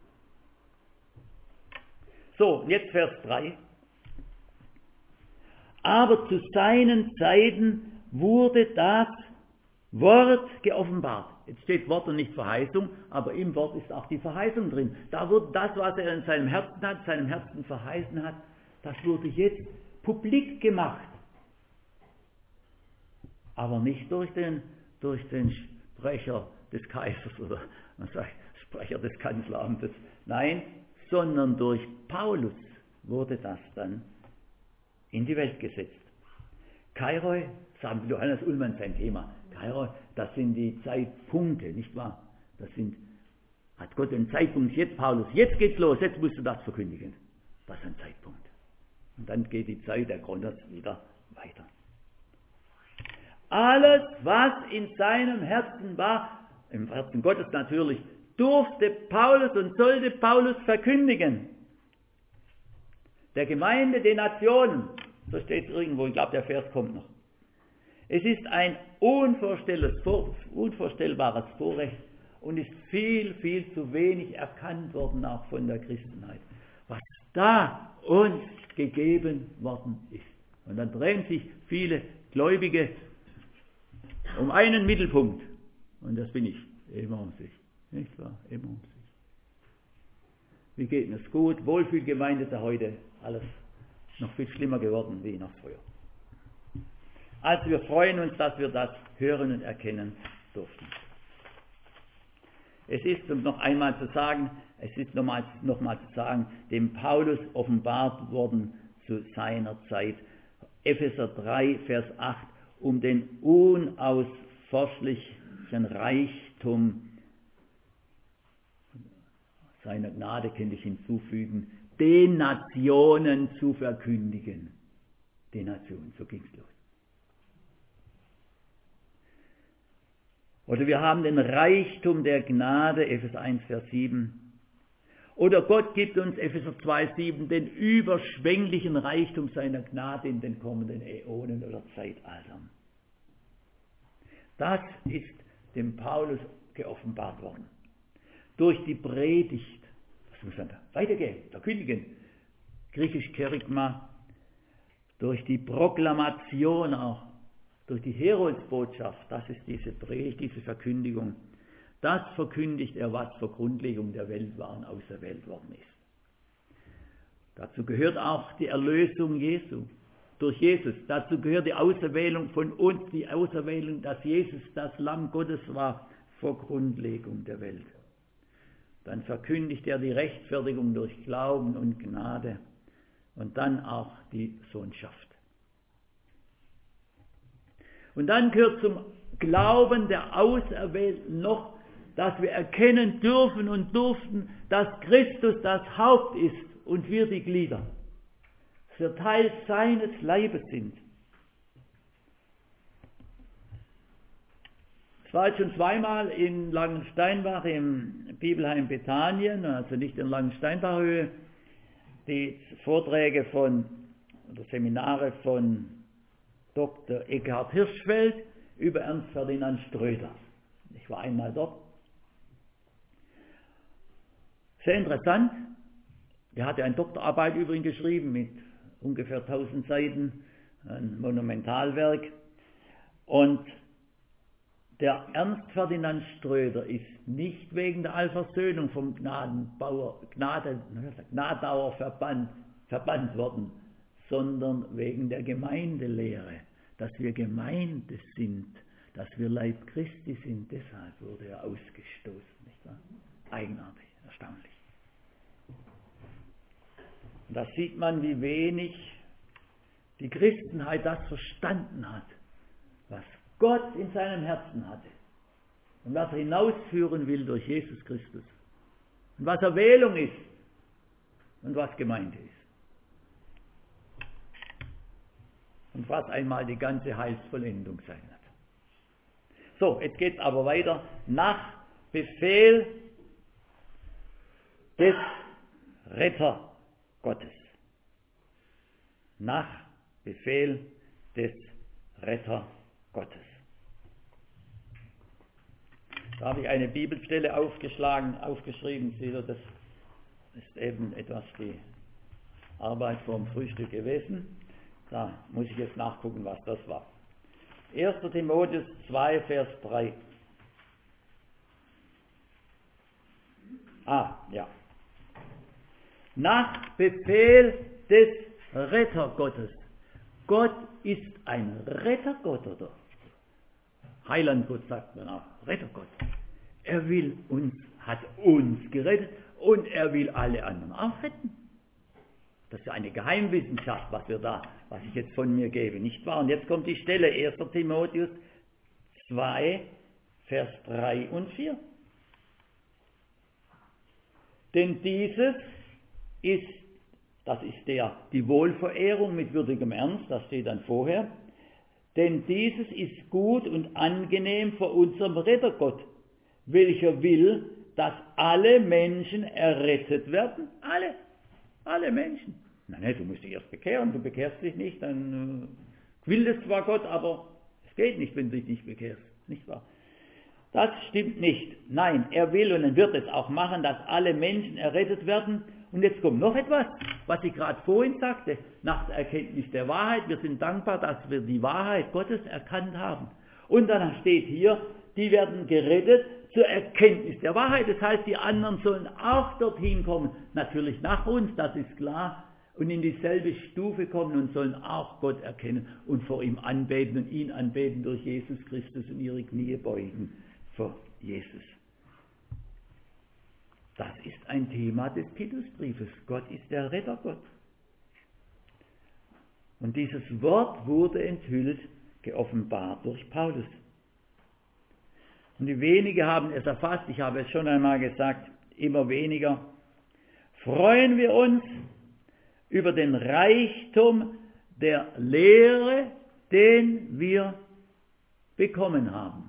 So, jetzt Vers 3. Aber zu seinen Zeiten wurde das Wort geoffenbart. Jetzt steht Wort und nicht Verheißung, aber im Wort ist auch die Verheißung drin. Da wurde das, was er in seinem Herzen verheißen hat, das wurde jetzt publik gemacht. Aber nicht durch den Sprecher des Kaisers oder man sagt Sprecher des Kanzleramtes. Nein, sondern durch Paulus wurde das dann in die Welt gesetzt. Kairoi, sagt Johannes Ullmann sein Thema. Kairoi, das sind die Zeitpunkte, nicht wahr? Hat Gott den Zeitpunkt, jetzt Paulus, jetzt geht's los, jetzt musst du das verkündigen. Das ist ein Zeitpunkt. Und dann geht die Zeit der Chronos wieder weiter. Alles, was in seinem Herzen war, im Herzen Gottes natürlich, durfte Paulus und sollte Paulus verkündigen. Der Gemeinde, den Nationen, so steht es irgendwo, ich glaube der Vers kommt noch. Es ist ein unvorstellbares Vorrecht und ist viel, viel zu wenig erkannt worden, auch von der Christenheit, was da uns gegeben worden ist. Und dann drehen sich viele Gläubige um einen Mittelpunkt. Und das bin ich, immer um sich. Nicht wahr? Immer um sich. Wie geht es gut? Wohlfühlgemeinde ist ja heute alles noch viel schlimmer geworden wie noch früher. Also wir freuen uns, dass wir das hören und erkennen durften. Es ist, um noch einmal zu sagen, dem Paulus offenbart worden zu seiner Zeit. Epheser 3, Vers 8, um den unausforschlichen Reichtum seiner Gnade, könnte ich hinzufügen, den Nationen zu verkündigen. Den Nationen, so ging es los. Oder wir haben den Reichtum der Gnade, Epheser 1, Vers 7. Oder Gott gibt uns, Epheser 2, 7, den überschwänglichen Reichtum seiner Gnade in den kommenden Äonen oder Zeitaltern. Das ist dem Paulus geoffenbart worden. Durch die Predigt, was muss man da weitergehen, verkündigen, griechisch Kerygma, durch die Proklamation auch, durch die Heroldsbotschaft, das ist diese Predigt, diese Verkündigung. Das verkündigt er, was vor Grundlegung der Welt war und auserwählt worden ist. Dazu gehört auch die Erlösung Jesu, durch Jesus. Dazu gehört die Auserwählung von uns, die Auserwählung, dass Jesus das Lamm Gottes war vor Grundlegung der Welt. Dann verkündigt er die Rechtfertigung durch Glauben und Gnade und dann auch die Sohnschaft. Und dann gehört zum Glauben der Auserwählten noch, dass wir erkennen dürfen und durften, dass Christus das Haupt ist und wir die Glieder. Dass wir Teil seines Leibes sind. Ich war jetzt schon zweimal in Langensteinbach im Bibelheim Bethanien, also nicht in Langensteinbachhöhe, die Vorträge oder Seminare von Dr. Eckhard Hirschfeld über Ernst Ferdinand Ströder. Ich war einmal dort. Sehr interessant. Er hatte eine Doktorarbeit über ihn geschrieben mit ungefähr 1000 Seiten, ein Monumentalwerk. Und der Ernst Ferdinand Ströder ist nicht wegen der Allversöhnung vom Gnadauer verbannt worden, sondern wegen der Gemeindelehre, dass wir Gemeinde sind, dass wir Leib Christi sind. Deshalb wurde er ausgestoßen. Nicht wahr? Eigenartig, erstaunlich. Und da sieht man, wie wenig die Christenheit das verstanden hat, was Gott in seinem Herzen hatte und was er hinausführen will durch Jesus Christus und was Erwählung ist und was Gemeinde ist. Und was einmal die ganze Heilsvollendung sein wird. So, jetzt geht es aber weiter. Nach Befehl des Retter Gottes. Nach Befehl des Retter Gottes. Da habe ich eine Bibelstelle aufgeschrieben. Seht ihr, das ist eben etwas die Arbeit vorm Frühstück gewesen. Da muss ich jetzt nachgucken, was das war. 1. Timotheus 2, Vers 3. Ja. Nach Befehl des Rettergottes. Gott ist ein Rettergott, oder? Heilandgott sagt man auch. Rettergott. Er hat uns gerettet und er will alle anderen auch retten. Das ist ja eine Geheimwissenschaft, was ich jetzt von mir gebe, nicht wahr? Und jetzt kommt die Stelle, 1. Timotheus 2, Vers 3 und 4. Denn dieses ist, die Wohlverehrung mit würdigem Ernst, das steht dann vorher, denn dieses ist gut und angenehm vor unserem Rettergott, welcher will, dass alle Menschen errettet werden. Alle Menschen. Nein, du musst dich erst bekehren, du bekehrst dich nicht, dann will es zwar Gott, aber es geht nicht, wenn du dich nicht bekehrst, nicht wahr? Das stimmt nicht. Nein, er will und er wird es auch machen, dass alle Menschen errettet werden. Und jetzt kommt noch etwas, was ich gerade vorhin sagte, nach der Erkenntnis der Wahrheit. Wir sind dankbar, dass wir die Wahrheit Gottes erkannt haben. Und dann steht hier, die werden gerettet zur Erkenntnis der Wahrheit. Das heißt, die anderen sollen auch dorthin kommen. Natürlich nach uns, das ist klar. und in dieselbe Stufe kommen und sollen auch Gott erkennen und vor ihm anbeten und ihn anbeten durch Jesus Christus und ihre Knie beugen vor Jesus. Das ist ein Thema des Titusbriefes. Gott ist der Rettergott. Und dieses Wort wurde enthüllt, geoffenbart durch Paulus. Und die wenigen haben es erfasst, ich habe es schon einmal gesagt, immer weniger. Freuen wir uns über den Reichtum der Lehre, den wir bekommen haben.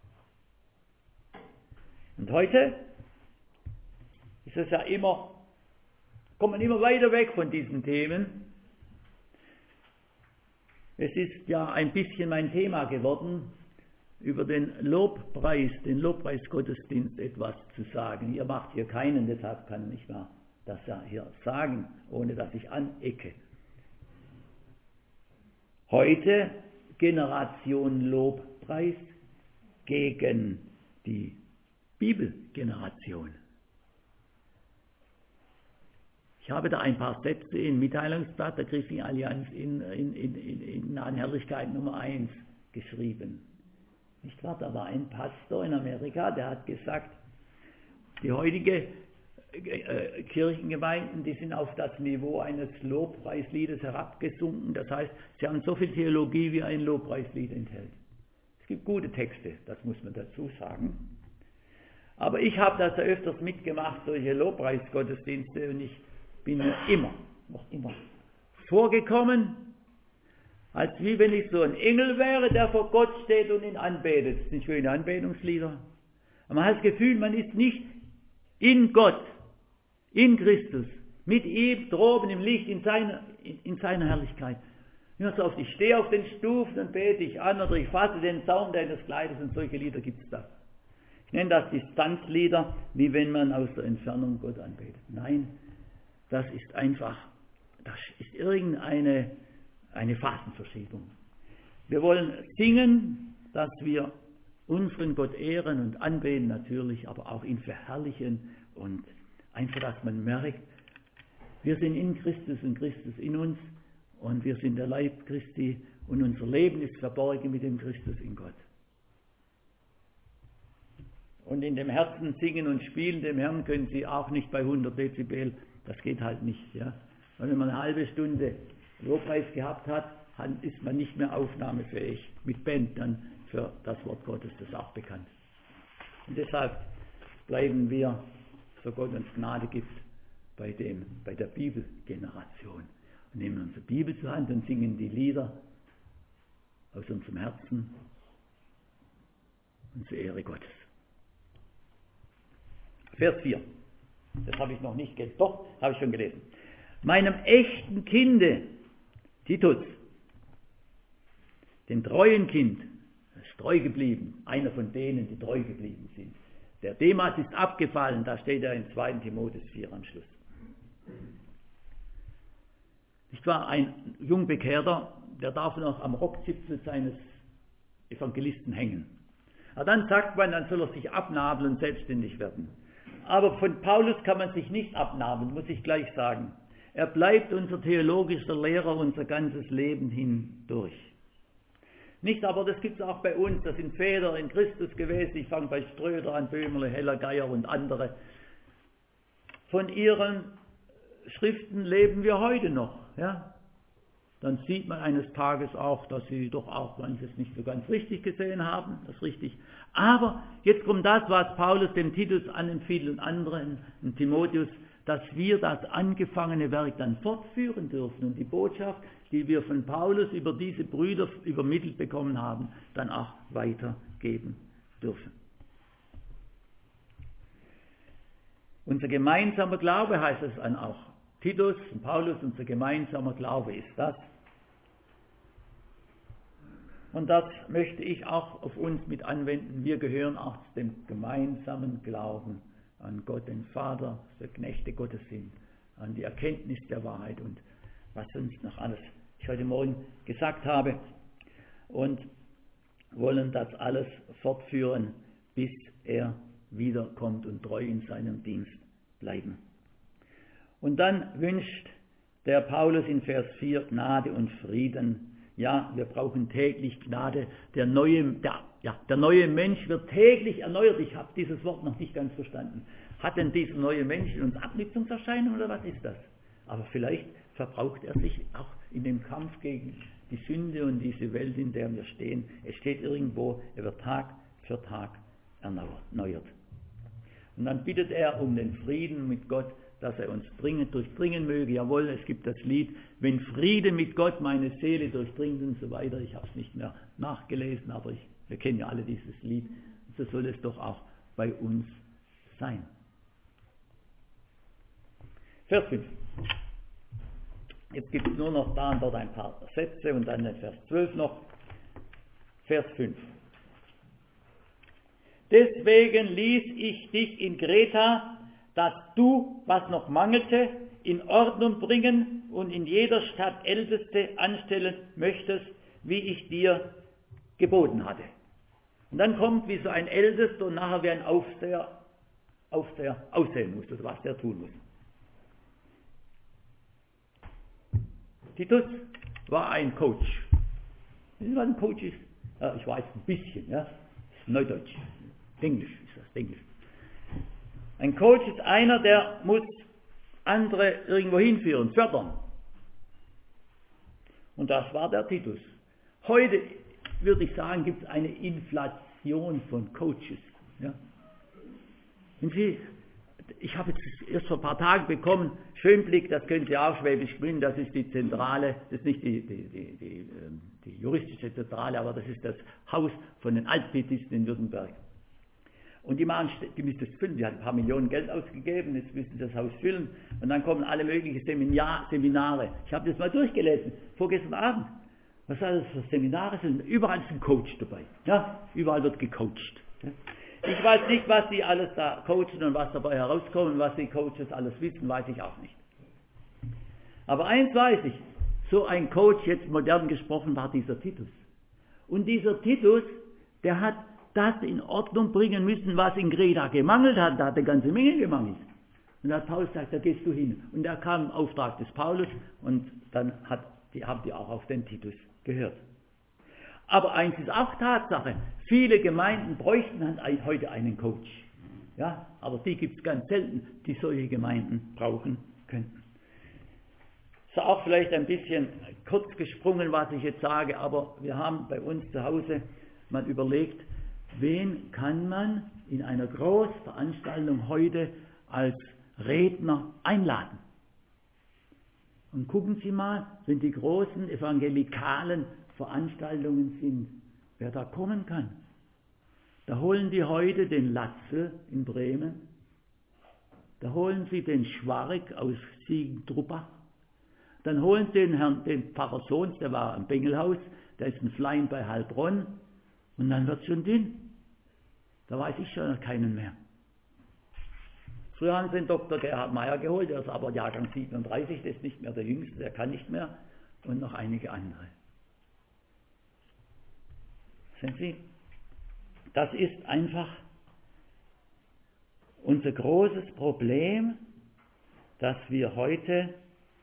Und heute ist es ja immer, kommt man immer weiter weg von diesen Themen. Es ist ja ein bisschen mein Thema geworden, über den Lobpreisgottesdienst etwas zu sagen. Ihr macht hier keinen, deshalb kann ich mal das ja hier sagen, ohne dass ich anecke. Heute Generation Lobpreis gegen die Bibelgeneration. Ich habe da ein paar Sätze im Mitteilungsblatt der Christlichen Allianz in Nahen Herrlichkeit Nummer 1 geschrieben. Nicht wahr? Da war ein Pastor in Amerika, der hat gesagt, die heutige Kirchengemeinden, die sind auf das Niveau eines Lobpreisliedes herabgesunken. Das heißt, sie haben so viel Theologie, wie ein Lobpreislied enthält. Es gibt gute Texte, das muss man dazu sagen. Aber ich habe das ja öfters mitgemacht, solche Lobpreisgottesdienste, und ich bin mir noch immer vorgekommen, als wie wenn ich so ein Engel wäre, der vor Gott steht und ihn anbetet. Das sind schöne Anbetungslieder. Aber man hat das Gefühl, man ist nicht in Gott, in Christus, mit ihm droben im Licht, in seiner Herrlichkeit. Nur so oft, ich stehe auf den Stufen und bete ich an, oder ich fasse den Saum deines Kleides, und solche Lieder gibt es da. Ich nenne das Distanzlieder, wie wenn man aus der Entfernung Gott anbetet. Nein, das ist einfach, das ist irgendeine Phasenverschiebung. Wir wollen singen, dass wir unseren Gott ehren und anbeten natürlich, aber auch ihn verherrlichen, und einfach, dass man merkt, wir sind in Christus und Christus in uns, und wir sind der Leib Christi, und unser Leben ist verborgen mit dem Christus in Gott. Und in dem Herzen singen und spielen dem Herrn können Sie auch nicht bei 100 Dezibel, das geht halt nicht. Ja? Und wenn man eine halbe Stunde Lobpreis gehabt hat, ist man nicht mehr aufnahmefähig. Mit Band dann für das Wort Gottes, das ist auch bekannt. Und deshalb bleiben wir, so Gott uns Gnade gibt, bei der Bibelgeneration. Und nehmen unsere Bibel zur Hand und singen die Lieder aus unserem Herzen und zur Ehre Gottes. Vers 4. Das habe ich noch nicht gelesen. Doch, habe ich schon gelesen. Meinem echten Kinde, Titus, dem treuen Kind, ist treu geblieben, einer von denen, die treu geblieben sind. Der Demas ist abgefallen, da steht er in 2. Timotheus 4 am Schluss. Nicht wahr? Ein Jungbekehrter, der darf noch am Rockzipfel seines Evangelisten hängen. Aber dann sagt man, dann soll er sich abnabeln und selbstständig werden. Aber von Paulus kann man sich nicht abnabeln, muss ich gleich sagen. Er bleibt unser theologischer Lehrer unser ganzes Leben hindurch. Nicht, aber das gibt es auch bei uns, das sind Väter in Christus gewesen, ich fange bei Ströder an, Böhmerle, Heller, Geier und andere. Von ihren Schriften leben wir heute noch. Ja? Dann sieht man eines Tages auch, dass sie doch auch manches nicht so ganz richtig gesehen haben, das ist richtig. Aber jetzt kommt das, was Paulus dem Titus anempfiehlt und anderen, und Timotheus, dass wir das angefangene Werk dann fortführen dürfen und die Botschaft, die wir von Paulus über diese Brüder übermittelt bekommen haben, dann auch weitergeben dürfen. Unser gemeinsamer Glaube heißt es dann auch. Titus und Paulus, unser gemeinsamer Glaube ist das. Und das möchte ich auch auf uns mit anwenden. Wir gehören auch zu dem gemeinsamen Glauben an Gott, den Vater, der Knechte Gottes sind, an die Erkenntnis der Wahrheit und was sonst noch alles ich heute Morgen gesagt habe, und wollen das alles fortführen, bis er wiederkommt und treu in seinem Dienst bleiben. Und dann wünscht der Paulus in Vers 4, Gnade und Frieden. Ja, wir brauchen täglich Gnade. Der neue Mensch wird täglich erneuert. Ich habe dieses Wort noch nicht ganz verstanden. Hat denn dieser neue Mensch in uns Abnutzungserscheinungen oder was ist das? Aber vielleicht verbraucht er sich auch in dem Kampf gegen die Sünde und diese Welt, in der wir stehen. Es steht irgendwo, er wird Tag für Tag erneuert. Und dann bittet er um den Frieden mit Gott, dass er uns durchdringen möge. Jawohl, es gibt das Lied, wenn Friede mit Gott meine Seele durchdringt und so weiter. Ich habe es nicht mehr nachgelesen, aber wir kennen ja alle dieses Lied. So soll es doch auch bei uns sein. Vers 5. Jetzt gibt es nur noch da und dort ein paar Sätze und dann Vers 12 noch. Vers 5. Deswegen ließ ich dich in Kreta, dass du, was noch mangelte, in Ordnung bringen und in jeder Stadt Älteste anstellen möchtest, wie ich dir geboten hatte. Und dann kommt wie so ein Ältester und nachher wie ein Aufseher aussehen muss, also was der tun muss. Titus war ein Coach. Wissen Sie, was ein Coach ist? Ja, ich weiß ein bisschen, ja. Neudeutsch. Englisch ist das, Englisch. Ein Coach ist einer, der muss andere irgendwo hinführen, fördern. Und das war der Titus. Heute, würde ich sagen, gibt es eine Inflation von Coaches. Ja. Und ich habe jetzt erst vor ein paar Tagen bekommen, Schönblick, das können Sie auch Schwäbisch gewinnen, das ist die Zentrale, das ist nicht die juristische Zentrale, aber das ist das Haus von den Altpietisten in Württemberg. Und die müssen das füllen, die haben ein paar Millionen Geld ausgegeben, jetzt müssen sie das Haus füllen und dann kommen alle möglichen Seminare. Ich habe das mal durchgelesen, vorgestern Abend. Was alles für Seminare sind? Überall ist ein Coach dabei. Ja? Überall wird gecoacht. Ja? Ich weiß nicht, was die alles da coachen und was dabei herauskommt, was die Coaches alles wissen, weiß ich auch nicht. Aber eins weiß ich, so ein Coach, jetzt modern gesprochen, war dieser Titus. Und dieser Titus, der hat das in Ordnung bringen müssen, was in Kreta gemangelt hat. Da hat eine ganze Menge gemangelt. Und da hat Paulus gesagt, da gehst du hin. Und da kam im Auftrag des Paulus und dann haben die auch auf den Titus gehört. Aber eins ist auch Tatsache, viele Gemeinden bräuchten heute einen Coach. Ja, aber die gibt es ganz selten, die solche Gemeinden brauchen könnten. Ist auch vielleicht ein bisschen kurz gesprungen, was ich jetzt sage, aber wir haben bei uns zu Hause mal überlegt, wen kann man in einer Großveranstaltung heute als Redner einladen? Und gucken Sie mal, wenn die großen evangelikalen Veranstaltungen sind, wer da kommen kann. Da holen die heute den Latzel in Bremen, da holen sie den Schwarek aus Siegen-Truppach, dann holen sie den Pfarrer Sohns, der war am Bengelhaus, der ist ein Flein bei Heilbronn, und dann wird es schon dünn. Da weiß ich schon keinen mehr. Früher haben sie den Dr. Gerhard Meyer geholt, der ist aber Jahrgang 37, der ist nicht mehr der Jüngste, der kann nicht mehr, und noch einige andere. Sehen Sie, das ist einfach unser großes Problem, dass wir heute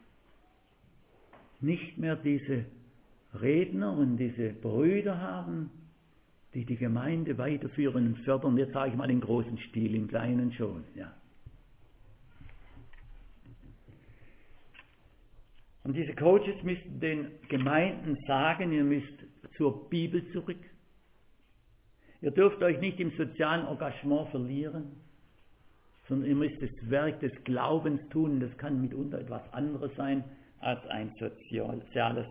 nicht mehr diese Redner und diese Brüder haben, die die Gemeinde weiterführen und fördern. Jetzt sage ich mal in großen Stil, im kleinen schon. Ja. Und diese Coaches müssten den Gemeinden sagen, ihr müsst zur Bibel zurück. Ihr dürft euch nicht im sozialen Engagement verlieren, sondern ihr müsst das Werk des Glaubens tun. Das kann mitunter etwas anderes sein als ein soziales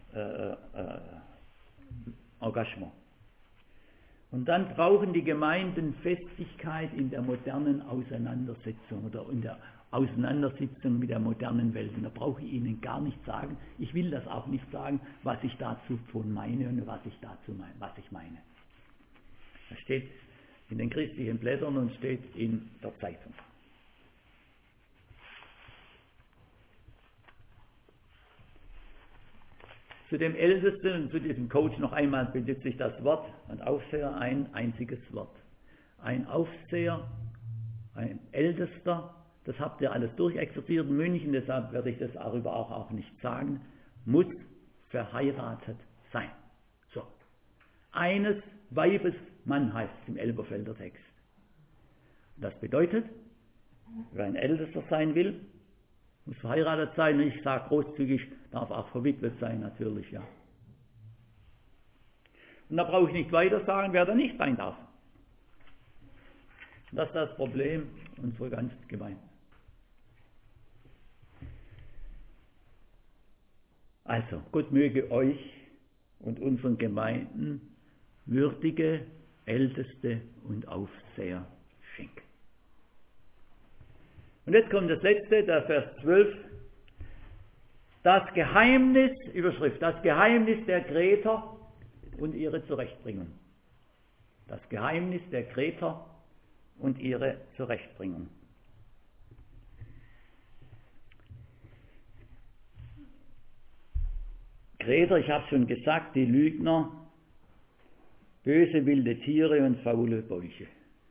Engagement. Und dann brauchen die Gemeinden Festigkeit in der modernen Auseinandersetzung oder in der Auseinandersetzung mit der modernen Welt. Und da brauche ich Ihnen gar nicht sagen, ich will das auch nicht sagen, was ich dazu von meine und was ich meine. Das steht in den christlichen Blättern und steht in der Zeitung. Zu dem Ältesten und zu diesem Coach noch einmal benutze ich das Wort, ein Aufseher, ein einziges Wort. Ein Aufseher, ein Ältester das habt ihr alles durchexerziert in München, deshalb werde ich das darüber auch nicht sagen, muss verheiratet sein. So. Eines Weibes Mann heißt es im Elberfelder Text. Das bedeutet, wer ein Ältester sein will, muss verheiratet sein. Und ich sage großzügig, darf auch verwitwet sein, natürlich, ja. Und da brauche ich nicht weiter sagen, wer da nicht sein darf. Das ist das Problem unserer ganzen Gemeinde. Also, Gott möge euch und unseren Gemeinden würdige Älteste und Aufseher schenken. Und jetzt kommt das letzte, der Vers 12. Das Geheimnis, Überschrift, das Geheimnis der Kreter und ihre Zurechtbringung. Das Geheimnis der Kreter und ihre Zurechtbringung. Kreter, ich habe schon gesagt, die Lügner, böse wilde Tiere und faule Bäuche.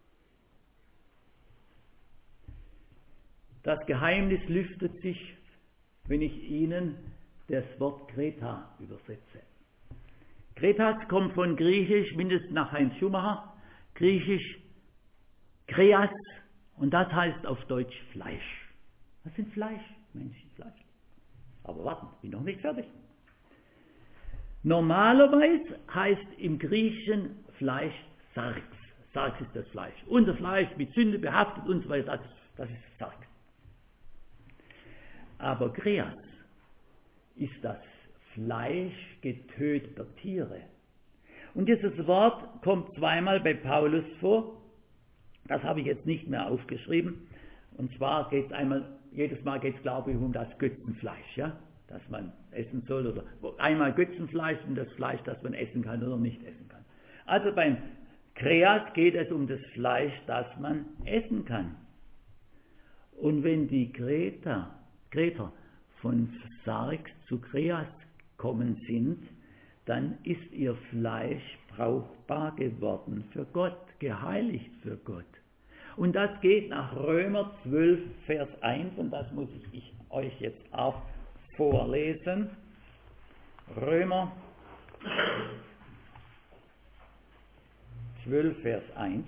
Das Geheimnis lüftet sich, wenn ich Ihnen das Wort Kreta übersetze. Kretas kommt von Griechisch, mindestens nach Heinz Schumacher, Griechisch Kreas, und das heißt auf Deutsch Fleisch. Was sind Fleisch? Menschenfleisch. Aber warten, ich bin noch nicht fertig. Normalerweise heißt im Griechischen Fleisch Sarx. Sarx ist das Fleisch. Unser Fleisch mit Sünde behaftet und so weiter, das ist Sarx. Aber Kreas ist das Fleisch getöteter Tiere. Und dieses Wort kommt zweimal bei Paulus vor. Das habe ich jetzt nicht mehr aufgeschrieben. Und zwar geht es jedes Mal geht es, glaube ich, um das Götzenfleisch, ja? Das man essen soll. Oder einmal Götzenfleisch und das Fleisch, das man essen kann oder nicht essen kann. Also beim Kreas geht es um das Fleisch, das man essen kann. Und wenn die Kreter von Sarx zu Kreas kommen sind, dann ist ihr Fleisch brauchbar geworden für Gott, geheiligt für Gott. Und das geht nach Römer 12, Vers 1, und das muss ich euch jetzt auch vorlesen. Römer 12, Vers 1.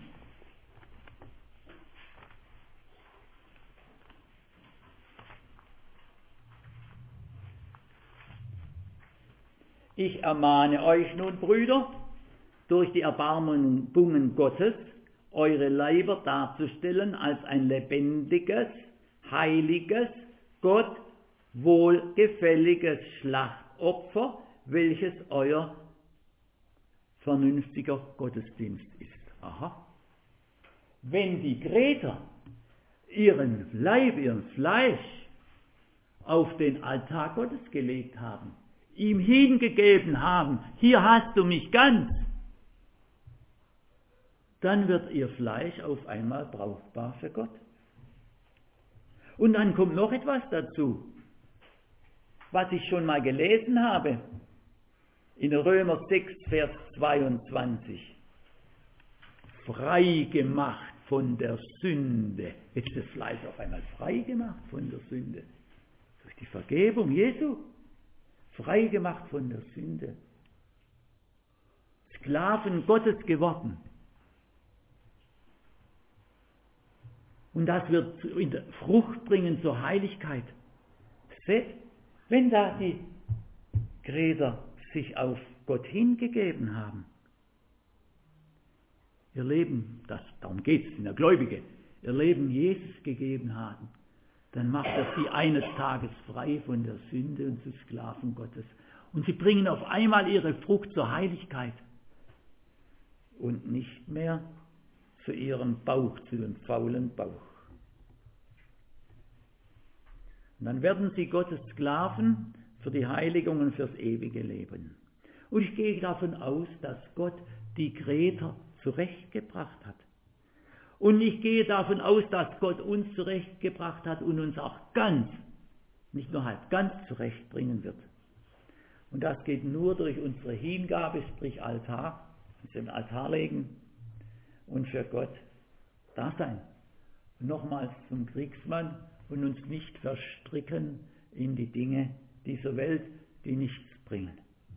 Ich ermahne euch nun, Brüder, durch die Erbarmungen Gottes, eure Leiber darzustellen als ein lebendiges, heiliges, Gott wohlgefälliges Schlachtopfer, welches euer vernünftiger Gottesdienst ist. Aha. Wenn die Kreter ihren Leib, ihren Fleisch auf den Altar Gottes gelegt haben, ihm hingegeben haben, hier hast du mich ganz, dann wird ihr Fleisch auf einmal brauchbar für Gott. Und dann kommt noch etwas dazu, was ich schon mal gelesen habe, in Römer 6, Vers 22. Frei gemacht von der Sünde. Jetzt ist das Fleisch auf einmal frei gemacht von der Sünde. Durch die Vergebung Jesu. Frei gemacht von der Sünde. Sklaven Gottes geworden. Und das wird Frucht bringen zur Heiligkeit. Seht, wenn da die Kreter sich auf Gott hingegeben haben, ihr Leben, darum geht es, sind ja Gläubige, ihr Leben Jesus gegeben haben, dann macht er sie eines Tages frei von der Sünde und zu Sklaven Gottes. Und sie bringen auf einmal ihre Frucht zur Heiligkeit und nicht mehr zu ihrem Bauch, zu dem faulen Bauch. Und dann werden sie Gottes Sklaven für die Heiligung und fürs ewige Leben. Und ich gehe davon aus, dass Gott die Kreter zurechtgebracht hat. Und ich gehe davon aus, dass Gott uns zurechtgebracht hat und uns auch ganz, nicht nur halb, ganz zurechtbringen wird. Und das geht nur durch unsere Hingabe, sprich Altar, uns im Altar legen und für Gott da sein. nochmals zum Kriegsmann und uns nicht verstricken in die Dinge dieser Welt, die nichts bringen.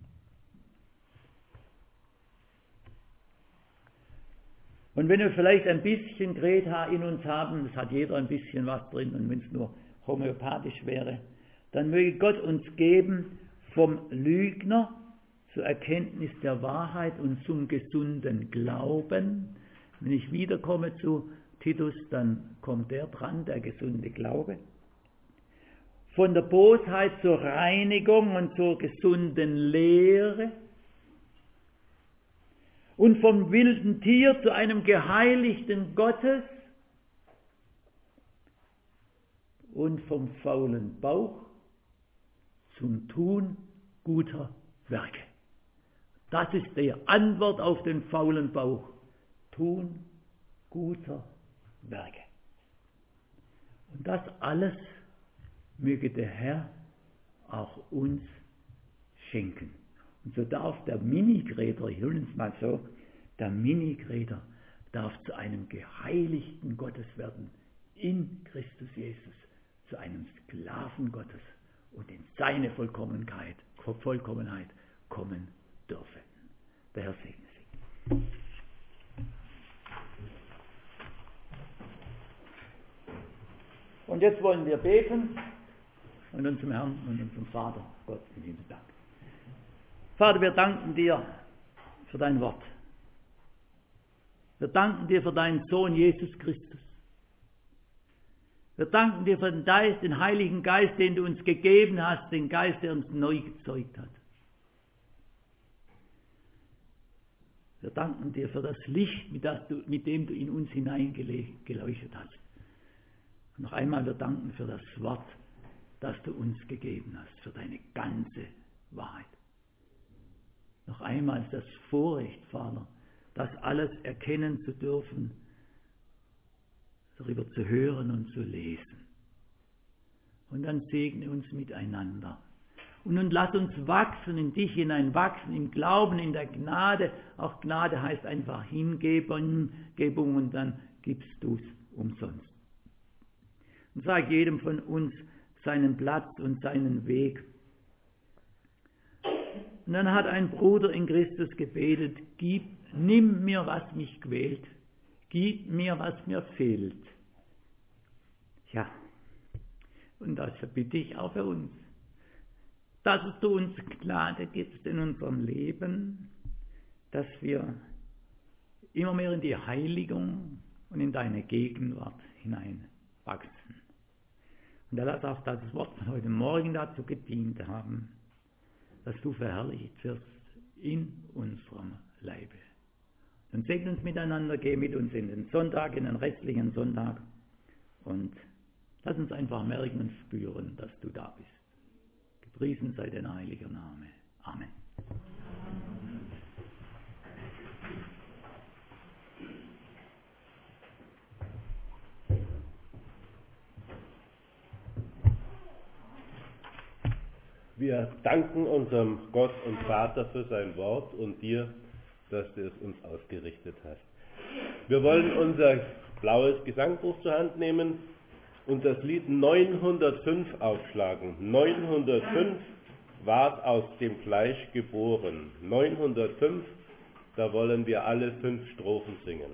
Und wenn wir vielleicht ein bisschen Greta in uns haben, das hat jeder ein bisschen was drin, und wenn es nur homöopathisch wäre, dann möge Gott uns geben, vom Lügner zur Erkenntnis der Wahrheit und zum gesunden Glauben. Wenn ich wiederkomme zu Titus, dann kommt der dran, der gesunde Glaube. Von der Bosheit zur Reinigung und zur gesunden Lehre. Und vom wilden Tier zu einem geheiligten Gottes. Und vom faulen Bauch zum Tun guter Werke. Das ist die Antwort auf den faulen Bauch. Tun guter Werke. Und das alles möge der Herr auch uns schenken. Und so darf der Mini-Greta, ich nenne es mal so, der Mini-Greta darf zu einem geheiligten Gottes werden, in Christus Jesus, zu einem Sklaven Gottes und in seine Vollkommenheit kommen dürfen. Der Herr segne Sie. Und jetzt wollen wir beten und unserem Herrn und unserem Vater Gott in Himmel danken. Vater, wir danken dir für dein Wort. Wir danken dir für deinen Sohn Jesus Christus. Wir danken dir für den Heiligen Geist, den du uns gegeben hast, den Geist, der uns neu gezeugt hat. Wir danken dir für das Licht, mit dem du in uns hineingeleuchtet hast. Und noch einmal, wir danken für das Wort, das du uns gegeben hast, für deine ganze Wahrheit. Noch einmal ist das Vorrecht, Vater, das alles erkennen zu dürfen, darüber zu hören und zu lesen. Und dann segne uns miteinander. Und nun lass uns wachsen in dich hinein, wachsen im Glauben, in der Gnade. Auch Gnade heißt einfach Hingebung und dann gibst du es umsonst. Und sag jedem von uns seinen Platz und seinen Weg. Und dann hat ein Bruder in Christus gebetet, nimm mir, was mich quält, gib mir, was mir fehlt. Ja, und das bitte ich auch für uns, dass du uns Gnade gibst in unserem Leben, dass wir immer mehr in die Heiligung und in deine Gegenwart hineinwachsen. Und lass auch das Wort von heute Morgen dazu gedient haben, dass du verherrlicht wirst in unserem Leibe. Dann segne uns miteinander, geh mit uns in den Sonntag, in den restlichen Sonntag und lass uns einfach merken und spüren, dass du da bist. Gepriesen sei dein heiliger Name. Amen. Wir danken unserem Gott und Vater für sein Wort und dir, dass du es uns ausgerichtet hast. Wir wollen unser blaues Gesangbuch zur Hand nehmen und das Lied 905 aufschlagen. 905 ward aus dem Fleisch geboren. 905, da wollen wir alle 5 Strophen singen.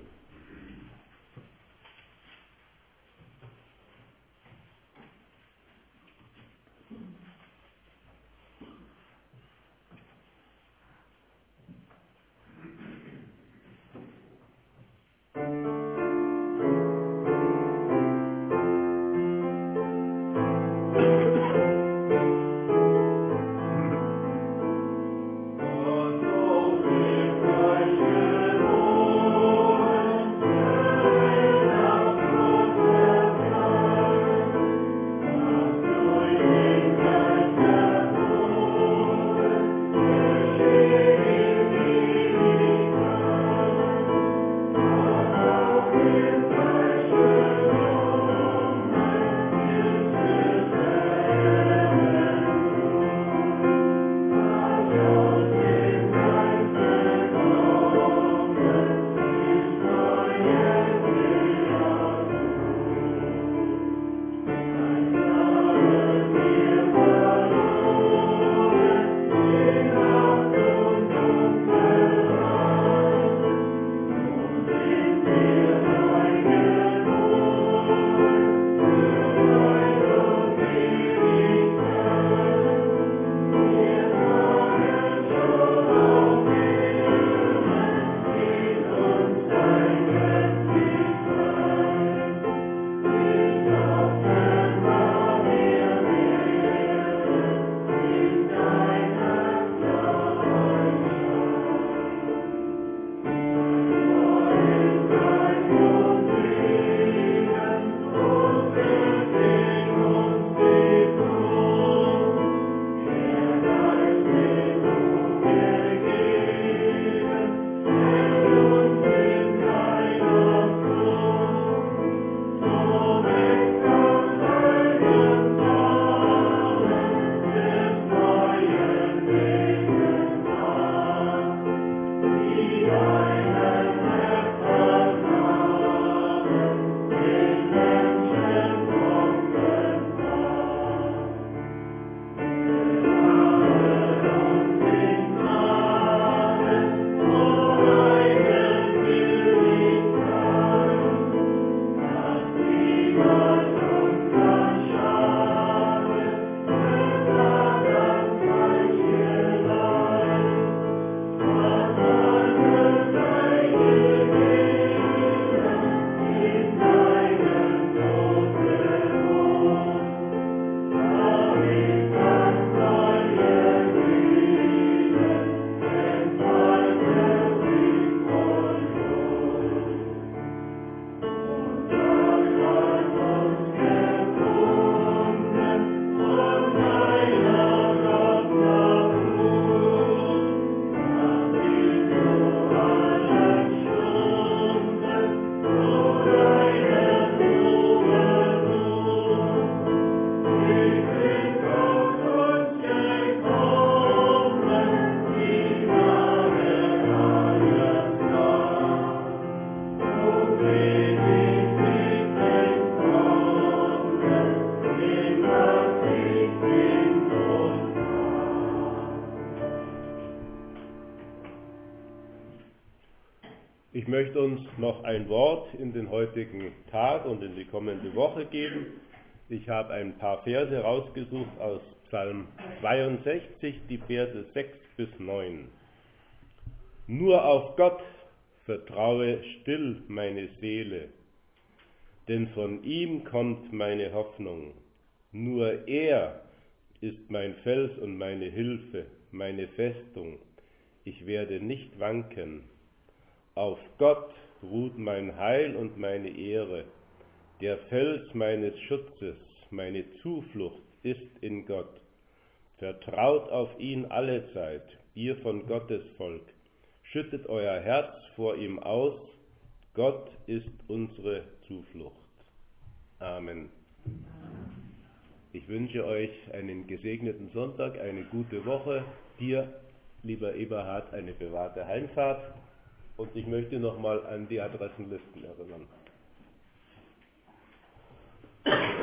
Ich möchte uns noch ein Wort in den heutigen Tag und in die kommende Woche geben. Ich habe ein paar Verse rausgesucht aus Psalm 62, die Verse 6 bis 9. Nur auf Gott vertraue still meine Seele, denn von ihm kommt meine Hoffnung. Nur er ist mein Fels und meine Hilfe, meine Festung. Ich werde nicht wanken. Auf Gott ruht mein Heil und meine Ehre. Der Fels meines Schutzes, meine Zuflucht ist in Gott. Vertraut auf ihn allezeit, ihr von Gottes Volk. Schüttet euer Herz vor ihm aus. Gott ist unsere Zuflucht. Amen. Ich wünsche euch einen gesegneten Sonntag, eine gute Woche. Dir, lieber Eberhard, eine bewahrte Heimfahrt. Und ich möchte nochmal an die Adressenlisten erinnern.